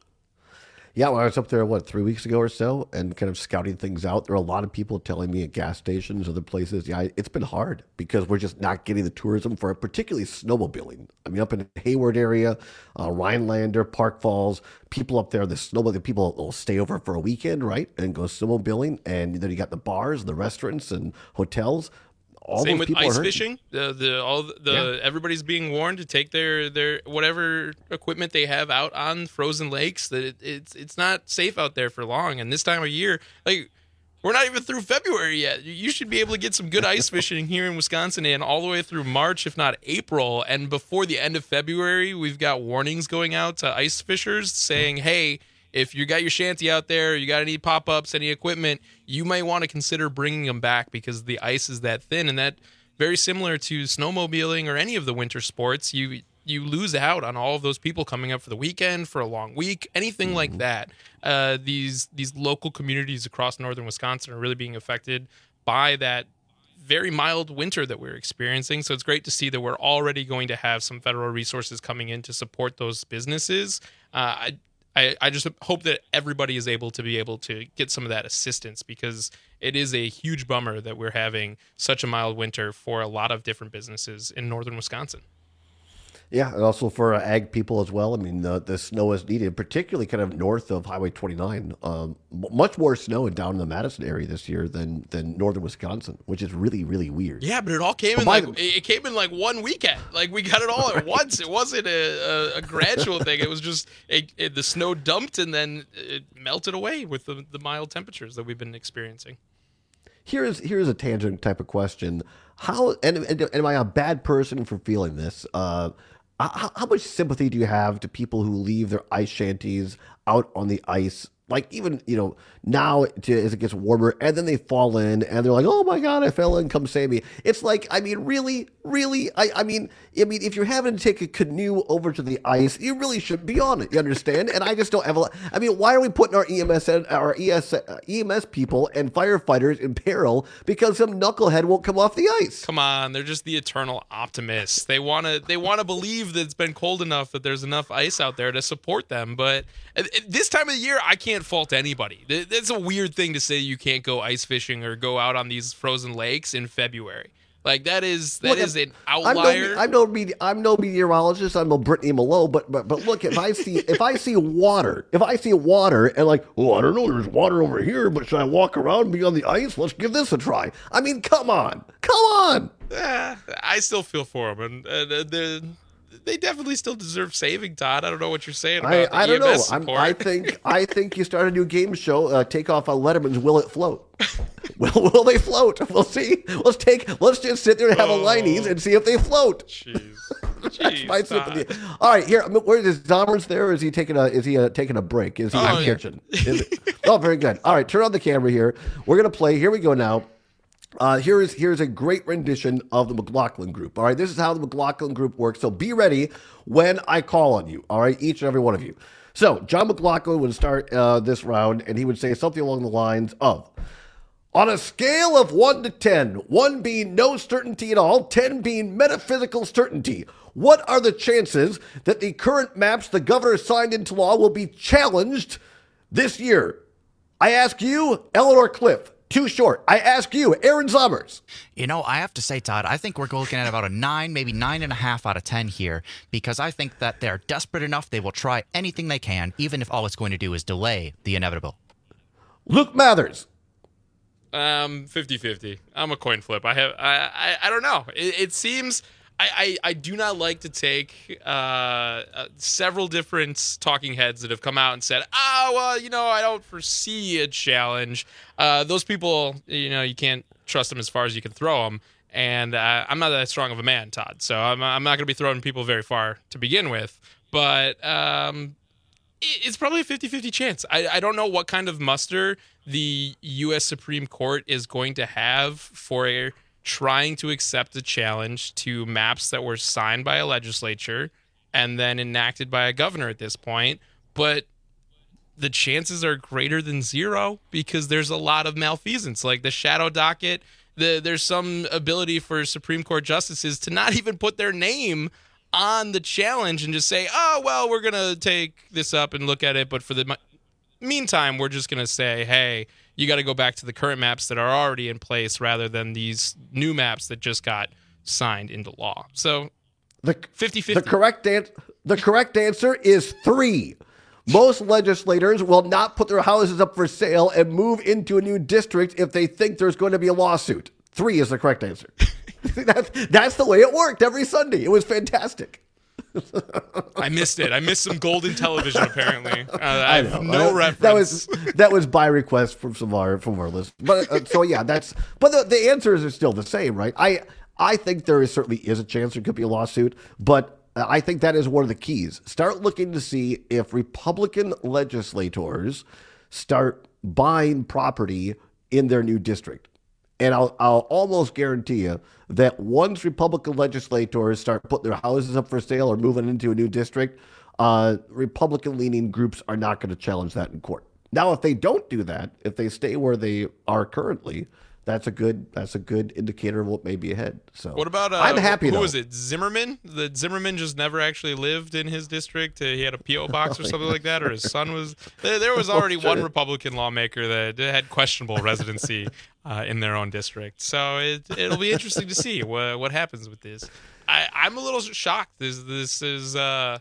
Yeah, well, I was up there, what, three weeks ago or so, and kind of scouting things out. There are a lot of people telling me at gas stations, other places, yeah, it's been hard because we're just not getting the tourism for it, particularly snowmobiling. I mean, up in the Hayward area, uh, Rhinelander, Park Falls, people up there, the snowmobiling people will stay over for a weekend, right, and go snowmobiling. And then you got the bars, the restaurants, and hotels. All Same those with people are ice hurting. fishing. The the all the, the everybody's being warned to take their, their whatever equipment they have out on frozen lakes. That it, it's it's not safe out there for long. And this time of year, like We're not even through February yet. You should be able to get some good ice fishing here in Wisconsin and all the way through March, if not April. And before the end of February, we've got warnings going out to ice fishers saying, hey, if you got your shanty out there, you got any pop-ups, any equipment, you may want to consider bringing them back because the ice is that thin. And that very similar to snowmobiling or any of the winter sports, you you lose out on all of those people coming up for the weekend, for a long week, anything mm-hmm. like that. Uh, these these local communities across northern Wisconsin are really being affected by that very mild winter that we're experiencing. So it's great to see that we're already going to have some federal resources coming in to support those businesses. Uh, I, I, I just hope that everybody is able to be able to get some of that assistance because it is a huge bummer that we're having such a mild winter for a lot of different businesses in northern Wisconsin. Yeah, and also for uh, ag people as well. I mean, the, the snow is needed, particularly kind of north of Highway twenty-nine. Um, much more snow down in the Madison area this year than than northern Wisconsin, which is really, really weird. Yeah, but it all came but in like the, it came in like one weekend. Like we got it all at once. It wasn't a, a, a gradual thing. It was just a, it, the snow dumped and then it melted away with the, the mild temperatures that we've been experiencing. Here's here's a tangent type of question. How and, and, and am I a bad person for feeling this? Uh, How, how much sympathy do you have to people who leave their ice shanties out on the ice? Like even, you know, now to, as it gets warmer and then they fall in and they're like, oh my God, I fell in, come save me. It's like, I mean, really, really, I, I mean, I mean, if you're having to take a canoe over to the ice, you really should be on it. You understand? And I just don't have a lot. I mean, why are we putting our E M S, our E S, E M S people and firefighters in peril because some knucklehead won't come off the ice? Come on. They're just the eternal optimists. They want to, they want to believe that it's been cold enough that there's enough ice out there to support them. But at this time of the year, I can't fault anybody. It's a weird thing to say you can't go ice fishing or go out on these frozen lakes in February. Like that is that look, is an I'm outlier. no, I'm no, mete- I'm no meteorologist. I'm no Brittany Malone. But but but look, if I see if I see water, if I see water and like, oh, I don't know, there's water over here, but should I walk around and be on the ice? Let's give this a try. I mean, come on, come on. Eh, I still feel for them, and uh, the. They definitely still deserve saving, Todd. I don't know what you're saying about I, the I don't E M S know. I'm, support. I think I think you start a new game show. Uh, take off on Letterman's Will It Float? will Will they float? We'll see. Let's take. Let's just sit there and have oh, a lineys and see if they float. Jeez. That's Jeez, my sympathy. All right, here. Where is Zomer's there? Or is he taking a? Is he uh, taking a break? Is he oh, in the yeah. kitchen? Is it? Oh, very good. All right, turn on the camera here. We're gonna play. Here we go now. Uh, here is here's a great rendition of the McLaughlin Group. All right, this is how the McLaughlin Group works. So be ready when I call on you. All right, each and every one of you. So John McLaughlin would start uh, this round, and he would say something along the lines of, on a scale of one to ten, one being no certainty at all, ten being metaphysical certainty, what are the chances that the current maps the governor signed into law will be challenged this year? I ask you, Eleanor Cliff. Too short. I ask you, Aaron Summers. You know, I have to say, Todd, I think we're looking at about a nine, maybe nine and a half out of ten here, because I think that they're desperate enough they will try anything they can, even if all it's going to do is delay the inevitable. Luke Mathers. Um, fifty-fifty. I'm a coin flip. I have. I. I, I don't know. It, it seems. I, I, I do not like to take uh, uh, several different talking heads that have come out and said, oh, well, you know, I don't foresee a challenge. Uh, those people, you know, you can't trust them as far as you can throw them. And uh, I'm not that strong of a man, Todd. So I'm, I'm not going to be throwing people very far to begin with. But um, it, it's probably a fifty-fifty chance. I, I don't know what kind of muster the U S Supreme Court is going to have for a trying to accept a challenge to maps that were signed by a legislature and then enacted by a governor at this point. But the chances are greater than zero because there's a lot of malfeasance, like the shadow docket. The, there's some ability for Supreme Court justices to not even put their name on the challenge and just say, oh, well, we're going to take this up and look at it. But for the meantime, we're just going to say, hey, you got to go back to the current maps that are already in place rather than these new maps that just got signed into law. So the fifty-fifty. The correct, an- the correct answer is three. Most legislators will not put their houses up for sale and move into a new district if they think there's going to be a lawsuit. Three is the correct answer. that's, that's the way it worked every Sunday. It was fantastic. I missed it. I missed some golden television. Apparently, uh, I, I have know. no uh, reference. That was that was by request from some of our from our listeners. But uh, so yeah, that's. But the, the answers are still the same, right? I I think there is certainly is a chance there could be a lawsuit, but I think that is one of the keys. Start looking to see if Republican legislators start buying property in their new district. And I'll, I'll almost guarantee you that once Republican legislators start putting their houses up for sale or moving into a new district, uh, Republican-leaning groups are not going to challenge that in court. Now, if they don't do that, if they stay where they are currently, that's a good that's a good indicator of what may be ahead. So what about uh, I'm happy. Who though. was it? Zimmerman? The Zimmerman just never actually lived in his district. Uh, he had a P O box or something like that, or his son was. There, there was already oh, sure. one Republican lawmaker that had questionable residency uh, in their own district. So it, it'll be interesting to see what what happens with this. I, I'm a little shocked. This this is. Uh,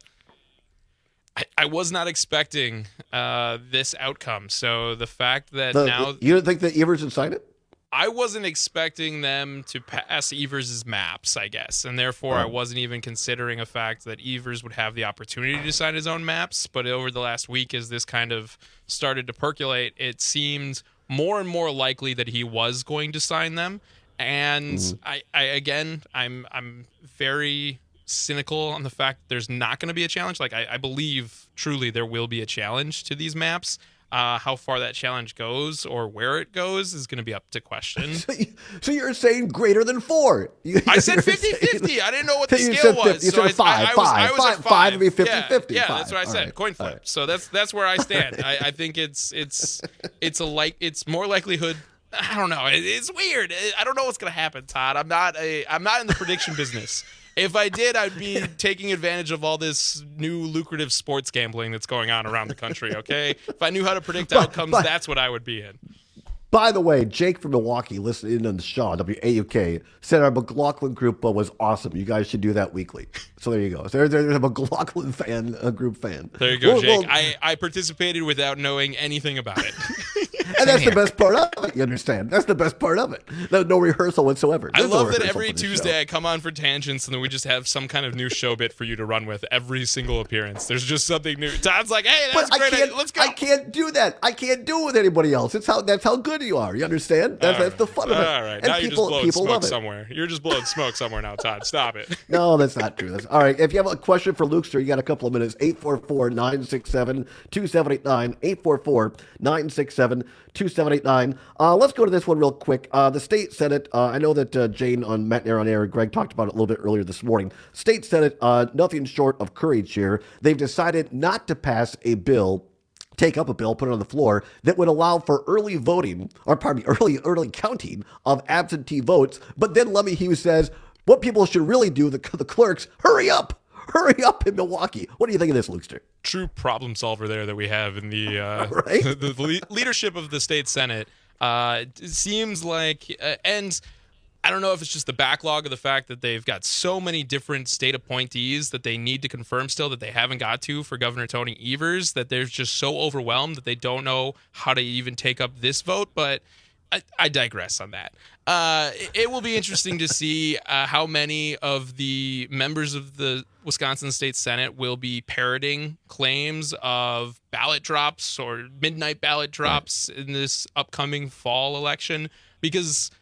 I, I was not expecting uh, this outcome. So the fact that The- now you don't think that Evers would sign it? I wasn't expecting them to pass Evers' maps, I guess, and therefore I Oh. wasn't even considering a fact that Evers would have the opportunity to sign his own maps. But over the last week, as this kind of started to percolate, it seemed more and more likely that he was going to sign them. And Mhm. I, I, again, I'm, I'm very cynical on the fact that there's not going to be a challenge. Like I, I believe truly there will be a challenge to these maps. Uh, how far that challenge goes or where it goes is going to be up to question. So, you, so you're saying greater than four? You, I said you're fifty-fifty. saying- I didn't know what the You scale said fifty. was. You So said I, five, I, I was, I five, was at five, five would be fifty, yeah, fifty. Yeah, Five. that's what I All said. right, Coin all flip. right. So that's that's where I stand. I, I think it's it's it's a like it's more likelihood. I don't know. It, it's weird. I don't know what's gonna happen, Todd. I'm not a I'm not in the prediction business. If I did, I'd be taking advantage of all this new lucrative sports gambling that's going on around the country, okay? If I knew how to predict outcomes, but- that's what I would be in. By the way, Jake from Milwaukee, listening on the show, W A U K, said our McLaughlin group uh, was awesome. You guys should do that weekly. So there you go. So there, there's a McLaughlin fan, a group fan. There you go, Well, Jake. well, I, I participated without knowing anything about it. and that's the best part of it. You understand? That's the best part of it. No, no rehearsal whatsoever. I There's no love that rehearsal every for this Tuesday show. I come on for tangents and then we just have some kind of new show bit for you to run with every single appearance. There's just something new. Todd's like, hey, that's But I great. can't, Let's go. I can't do that. I can't do it with anybody else. It's how that's how good you are. You understand? That's, All that's the fun of it. All right. And Now people, you're just blowing people smoke love it. somewhere. You're just blowing smoke somewhere now, Todd. Stop it. No, that's not true. That's, all right. If you have a question for Lukester, you got a couple of minutes. eight four four, nine six seven, two seven eight nine. eight four four, nine six seven, two seven eight nine. Uh, let's go to this one real quick. Uh, the state senate, uh, I know that uh, Jane on Matt and Aaron on Air, Greg talked about it a little bit earlier this morning. State senate, uh, nothing short of courage here. They've decided not to pass a bill take up a bill, put it on the floor, that would allow for early voting, or pardon me, early early counting of absentee votes. But then Lemmy Hughes says, what people should really do, the, the clerks, hurry up, hurry up in Milwaukee. What do you think of this, Lukester? True problem solver there that we have in the, uh, Right? the, the le- leadership of the state senate. Uh, it seems like, uh, and I don't know if it's just the backlog of the fact that they've got so many different state appointees that they need to confirm still that they haven't got to for Governor Tony Evers, that they're just so overwhelmed that they don't know how to even take up this vote. But I, I digress on that. Uh, it, it will be interesting to see uh, how many of the members of the Wisconsin State Senate will be parroting claims of ballot drops or midnight ballot drops in this upcoming fall election, because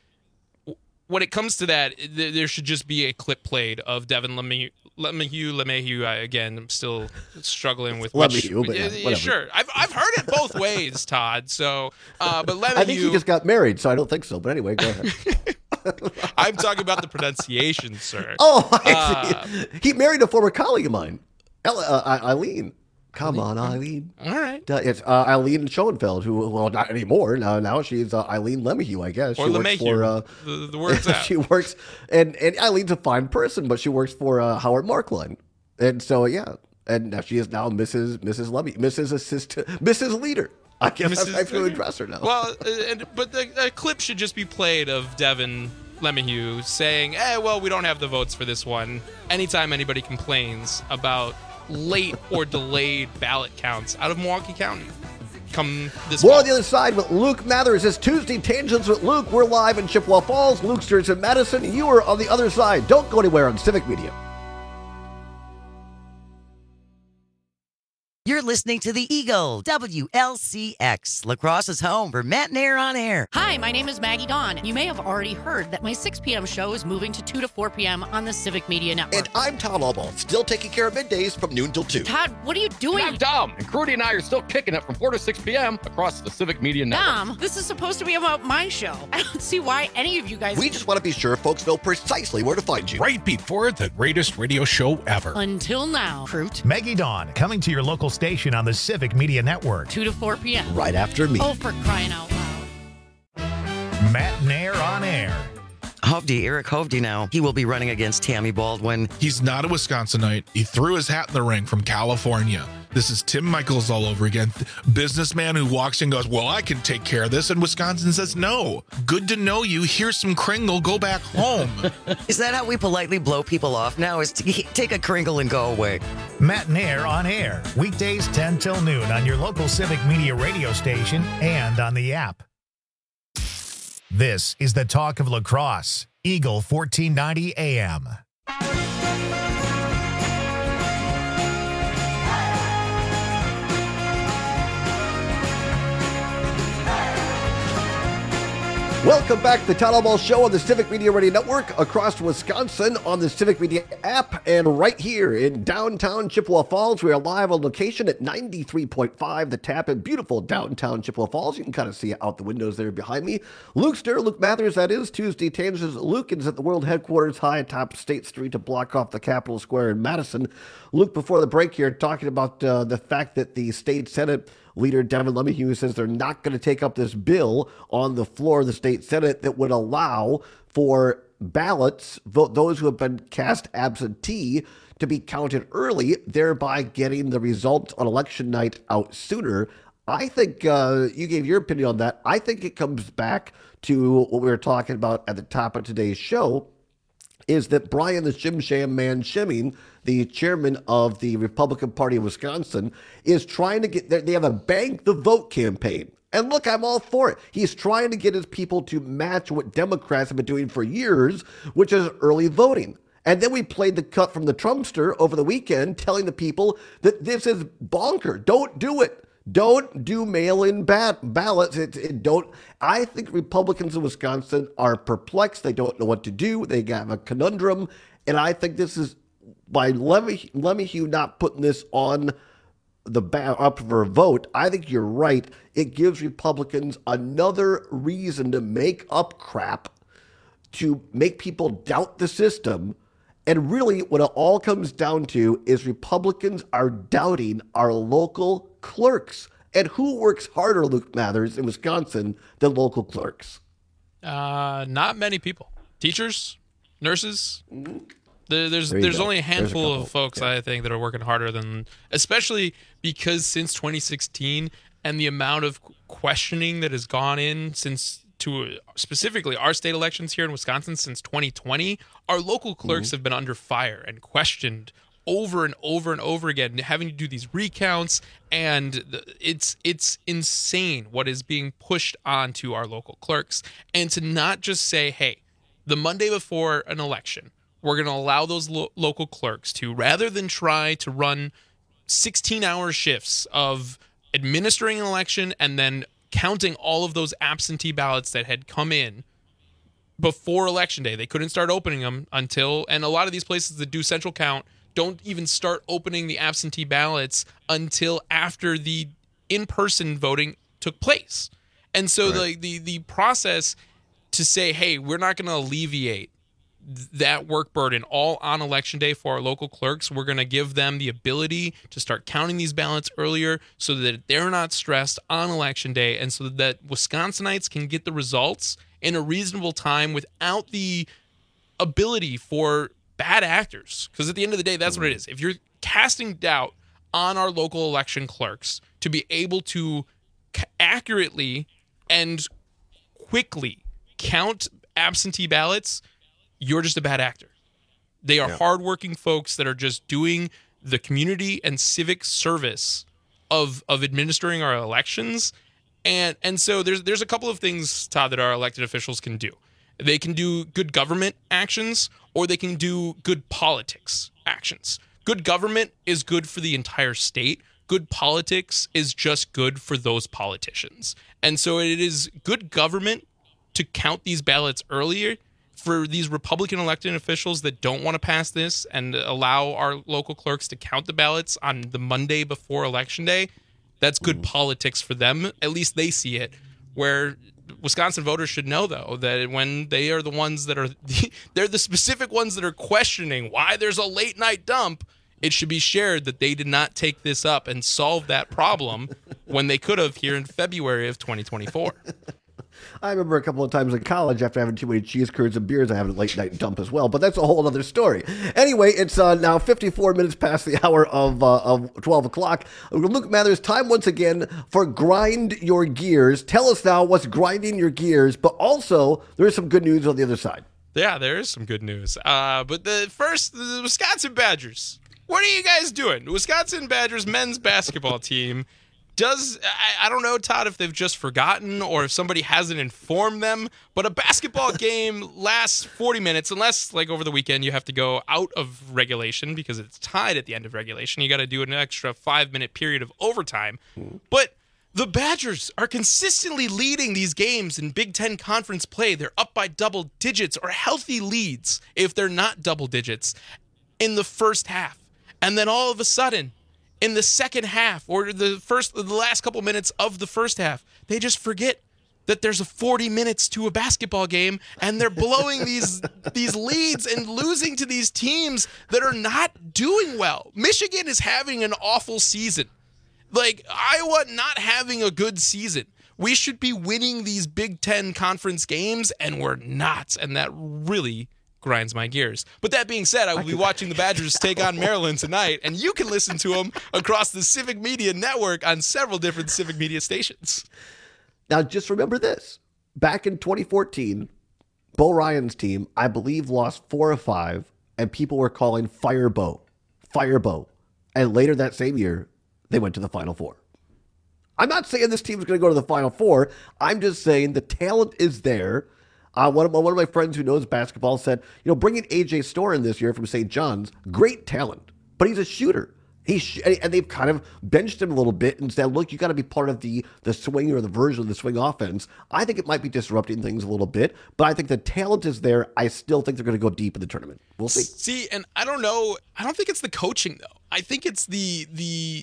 when it comes to that, th- there should just be a clip played of Devin LeMahieu. LeMahieu, LeMahieu. I, again, I'm still struggling with which. LeMahieu, but yeah, yeah, whatever. sure, I've I've heard it both ways, Todd. So, uh, but LeMahieu. I think he just got married, so I don't think so. But anyway, go ahead. I'm talking about the pronunciation, sir. Oh, I Uh, see. He married a former colleague of mine, El- uh, Eileen. Come on, Eileen. All right. Uh, it's uh, Eileen Schoenfeld, who, well, not anymore. Now, now she's uh, Eileen LeMahieu, I guess. Or she works LeMahieu. for. Uh, The- the word's out. she works, and and Eileen's a fine person, but she works for uh, Howard Markline, and so yeah, and now she is now Missus Missus LeMahieu, Missus Assistant, Missus Leader. I guess Missus I have to address her now. Well, uh, and, but the, the clip should just be played of Devin LeMahieu saying, "Eh, well, we don't have the votes for this one." Anytime anybody complains about late or delayed ballot counts out of Milwaukee County, come this More fall. on the other side with Luke Mathers. It's Tuesday Tangents with Luke. We're live in Chippewa Falls. Lukester's in Madison. You are on the other side. Don't go anywhere on Civic Media. listening to the Eagle, W L C X, La Crosse's home for Matt Nair on air. Hi, my name is Maggie Dawn. You may have already heard that my six p.m. show is moving to two to four p.m. on the Civic Media Network. And I'm Todd Albaugh, still taking care of middays from noon till two. Todd, what are you doing? I'm Dom, and Crudy and I are still kicking it from four to six p.m. across the Civic Media Network. Dom, this is supposed to be about my show. I don't see why any of you guys... We just want to be sure folks know precisely where to find you. Right before the greatest radio show ever. Until now, Fruit. Maggie Dawn, coming to your local station on the Civic Media Network. two to four p.m. Right after me. Oh, for crying out loud. Matt Nair on air. Hovde, Eric Hovde now. He will be running against Tammy Baldwin. He's not a Wisconsinite. He threw his hat in the ring from California. This is Tim Michaels all over again. Businessman who walks in and goes, well, I can take care of this. And Wisconsin says, no. Good to know you. Here's some Kringle. Go back home. Is that how we politely blow people off now? Is to take a Kringle and go away? Matt Nair on air. Weekdays ten till noon on your local Civic Media radio station and on the app. This is the talk of La Crosse. Eagle fourteen ninety A M. Welcome back to the Todd Albaugh Show on the Civic Media Radio Network across Wisconsin on the Civic Media app and right here in downtown Chippewa Falls. We are live on location at ninety-three point five The Tap in beautiful downtown Chippewa Falls. You can kind of see it out the windows there behind me. Luke Stir, Luke Mathers, that is Tuesday Tangents. Luke is at the world headquarters high atop State Street to block off the Capitol Square in Madison. Luke, before the break here, talking about uh, the fact that the state Senate Leader Devin LeMahieu says they're not going to take up this bill on the floor of the state Senate that would allow for ballots, vote those who have been cast absentee, to be counted early, thereby getting the results on election night out sooner. I think uh, you gave your opinion on that. I think it comes back to what we were talking about at the top of today's show, is that Brian the Shim Sham Man Shimming, the chairman of the Republican Party of Wisconsin, is trying to get, they have a bank the vote campaign. And look, I'm all for it. He's trying to get his people to match what Democrats have been doing for years, which is early voting. And then we played the cut from the Trumpster over the weekend telling the people that this is bonker. Don't do it. Don't do mail-in bat- ballots. It, it don't. I think Republicans in Wisconsin are perplexed. They don't know what to do. They have a conundrum. And I think this is, by LeMahieu, LeMahieu not putting this on the ba- up for a vote, I think you're right. It gives Republicans another reason to make up crap, to make people doubt the system. And really, what it all comes down to is Republicans are doubting our local clerks. And who works harder, Luke Mathers, in Wisconsin than local clerks? Uh, not many people. Teachers, nurses. Mm-hmm. The, there's there there's go. only a handful a couple, of folks, yeah. I think, that are working harder than, especially because since twenty sixteen and the amount of questioning that has gone in since, to specifically our state elections here in Wisconsin since twenty twenty, our local clerks mm-hmm. have been under fire and questioned over and over and over again, having to do these recounts, and it's it's insane what is being pushed onto our local clerks. And to not just say, hey, the Monday before an election, we're going to allow those lo- local clerks to, rather than try to run sixteen-hour shifts of administering an election and then counting all of those absentee ballots that had come in before Election Day. They couldn't start opening them until, and a lot of these places that do central count don't even start opening the absentee ballots until after the in-person voting took place. And so right. the, the the process to say, hey, we're not going to alleviate that work burden all on Election Day for our local clerks. We're going to give them the ability to start counting these ballots earlier so that they're not stressed on Election Day, and so that Wisconsinites can get the results in a reasonable time without the ability for bad actors. Because at the end of the day, that's what it is. If you're casting doubt on our local election clerks to be able to accurately and quickly count absentee ballots, you're just a bad actor. They are yeah. hardworking folks that are just doing the community and civic service of of administering our elections. And and so there's there's a couple of things, Todd, that our elected officials can do. They can do good government actions, or they can do good politics actions. Good government is good for the entire state. good politics is just good for those politicians. And so it is good government to count these ballots earlier for these Republican elected officials that don't want to pass this and allow our local clerks to count the ballots on the Monday before Election Day. That's good politics for them. At least they see it. Where Wisconsin voters should know, though, that when they are the ones that are, the, they're the specific ones that are questioning why there's a late night dump, it should be shared that they did not take this up and solve that problem when they could have here in February of twenty twenty-four. I remember a couple of times in college after having too many cheese curds and beers, I have a late night dump as well, but that's a whole other story. Anyway, it's uh, now fifty-four minutes past the hour of uh, of twelve o'clock. Luke Mathers, time once again for Grind Your Gears. Tell us now what's grinding your gears, but also there is some good news on the other side. Yeah, there is some good news. Uh, but the first, the Wisconsin Badgers. What are you guys doing? The Wisconsin Badgers men's basketball team does, I, I don't know, Todd, if they've just forgotten or if somebody hasn't informed them, but a basketball game lasts forty minutes, unless, like, over the weekend you have to go out of regulation because it's tied at the end of regulation. You got to do an extra five-minute period of overtime. Mm. But the Badgers are consistently leading these games in Big Ten Conference play. They're up by double digits or healthy leads if they're not double digits in the first half. And then all of a sudden, in the second half or the first, the last couple minutes of the first half, they just forget that there's a forty minutes to a basketball game, and they're blowing these these leads and losing to these teams that are not doing well. Michigan is having an awful season. Like, Iowa not having a good season. We should be winning these Big Ten Conference games, and we're not. And that really grinds my gears. But that being said, I will be watching the Badgers take on Maryland tonight, and you can listen to them across the Civic Media Network on several different Civic Media stations. Now, just remember this. Back in twenty fourteen, Bo Ryan's team, I believe, lost four or five, and people were calling Fire Bo. Fire Bo. And later that same year, they went to the Final Four. I'm not saying this team is going to go to the Final Four. I'm just saying the talent is there. Uh, one, of my, one of my friends who knows basketball said, you know, bringing A J Storr in this year from Saint John's, great talent, but he's a shooter. He's sh- and they've kind of benched him a little bit and said, look, you got to be part of the the swing or the version of the swing offense. I think it might be disrupting things a little bit, but I think the talent is there. I still think they're going to go deep in the tournament. We'll see. See, and I don't know. I don't think it's the coaching, though. I think it's the the.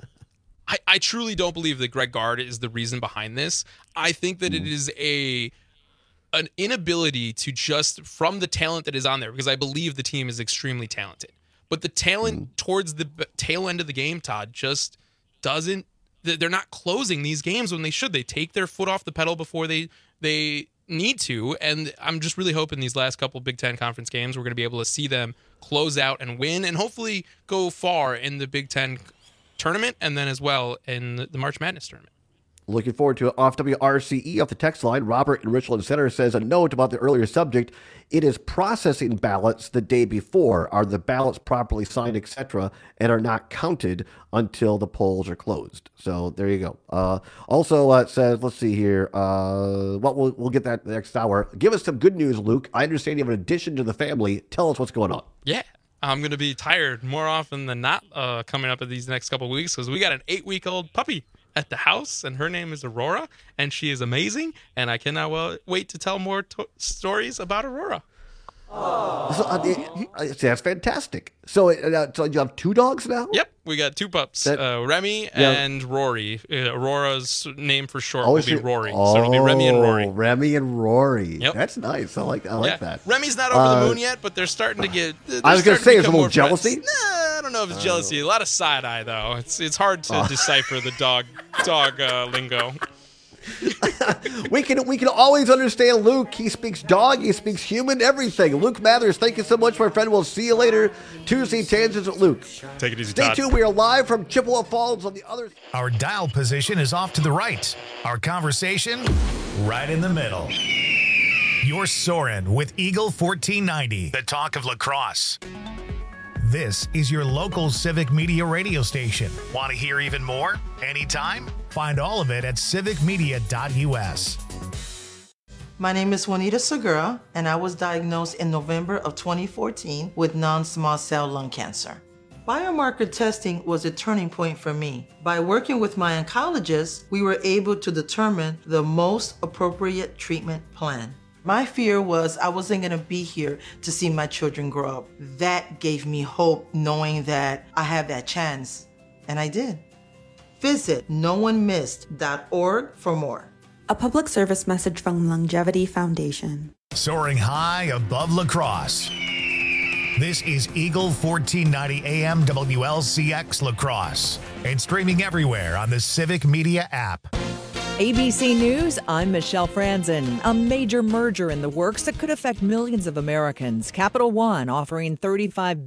I, I truly don't believe that Greg Gard is the reason behind this. I think that mm. it is a an inability to just, from the talent that is on there, because I believe the team is extremely talented, but the talent mm. towards the tail end of the game, Todd, just doesn't, they're not closing these games when they should. They take their foot off the pedal before they they need to, and I'm just really hoping these last couple Big Ten Conference games, we're going to be able to see them close out and win, and hopefully go far in the Big Ten tournament, and then as well in the March Madness tournament. Looking forward to it. Off W R C E, off the text line, Robert in Richland Center says, a note about the earlier subject, it is processing ballots the day before. Are the ballots properly signed, et cetera, and are not counted until the polls are closed. So there you go. Uh, also, uh, it says, let's see here. Uh, well, we'll we'll get that next hour. Give us some good news, Luke. I understand you have an addition to the family. Tell us what's going on. Yeah. I'm going to be tired more often than not uh, coming up in these next couple of weeks because we got an eight-week-old puppy at the house, and her name is Aurora, and she is amazing, and I cannot well wait to tell more to- stories about Aurora. So, uh, that's fantastic. So, uh, so you have two dogs now? Yep, we got two pups, that, uh, Remy yeah. and Rory. Uh, Aurora's name for short oh, will she, be Rory, oh, so it'll be Remy and Rory. Remy and Rory. Yep. That's nice. I like. I like yeah. that. Remy's not over uh, the moon yet, but they're starting to get. I was going to say, is a little jealousy. Nah, I don't know if it's jealousy. A lot of side eye though. It's it's hard to oh. decipher the dog dog uh, lingo. we can we can always understand Luke. He speaks dog, he speaks human, everything. Luke Mathers, thank you so much, my friend. We'll see you later. Tuesday Tangents with Luke. Take it easy, Stay Todd. tuned. We are live from Chippewa Falls on the other. Our dial position is off to the right. Our conversation right in the middle. You're soaring with Eagle fourteen ninety, the talk of lacrosse. This is your local Civic Media radio station. Want to hear even more? Anytime? Find all of it at civic media dot u s. My name is Juanita Segura, and I was diagnosed in November of twenty fourteen with non-small cell lung cancer. Biomarker testing was a turning point for me. By working with my oncologist, we were able to determine the most appropriate treatment plan. My fear was I wasn't gonna be here to see my children grow up. That gave me hope, knowing that I have that chance, and I did. Visit no one missed dot org for more. A public service message from Longevity Foundation. Soaring high above La Crosse. This is Eagle fourteen ninety A M W L C X La Crosse and streaming everywhere on the Civic Media app. A B C News, I'm Michelle Franzen. A major merger in the works that could affect millions of Americans. Capital One offering thirty-five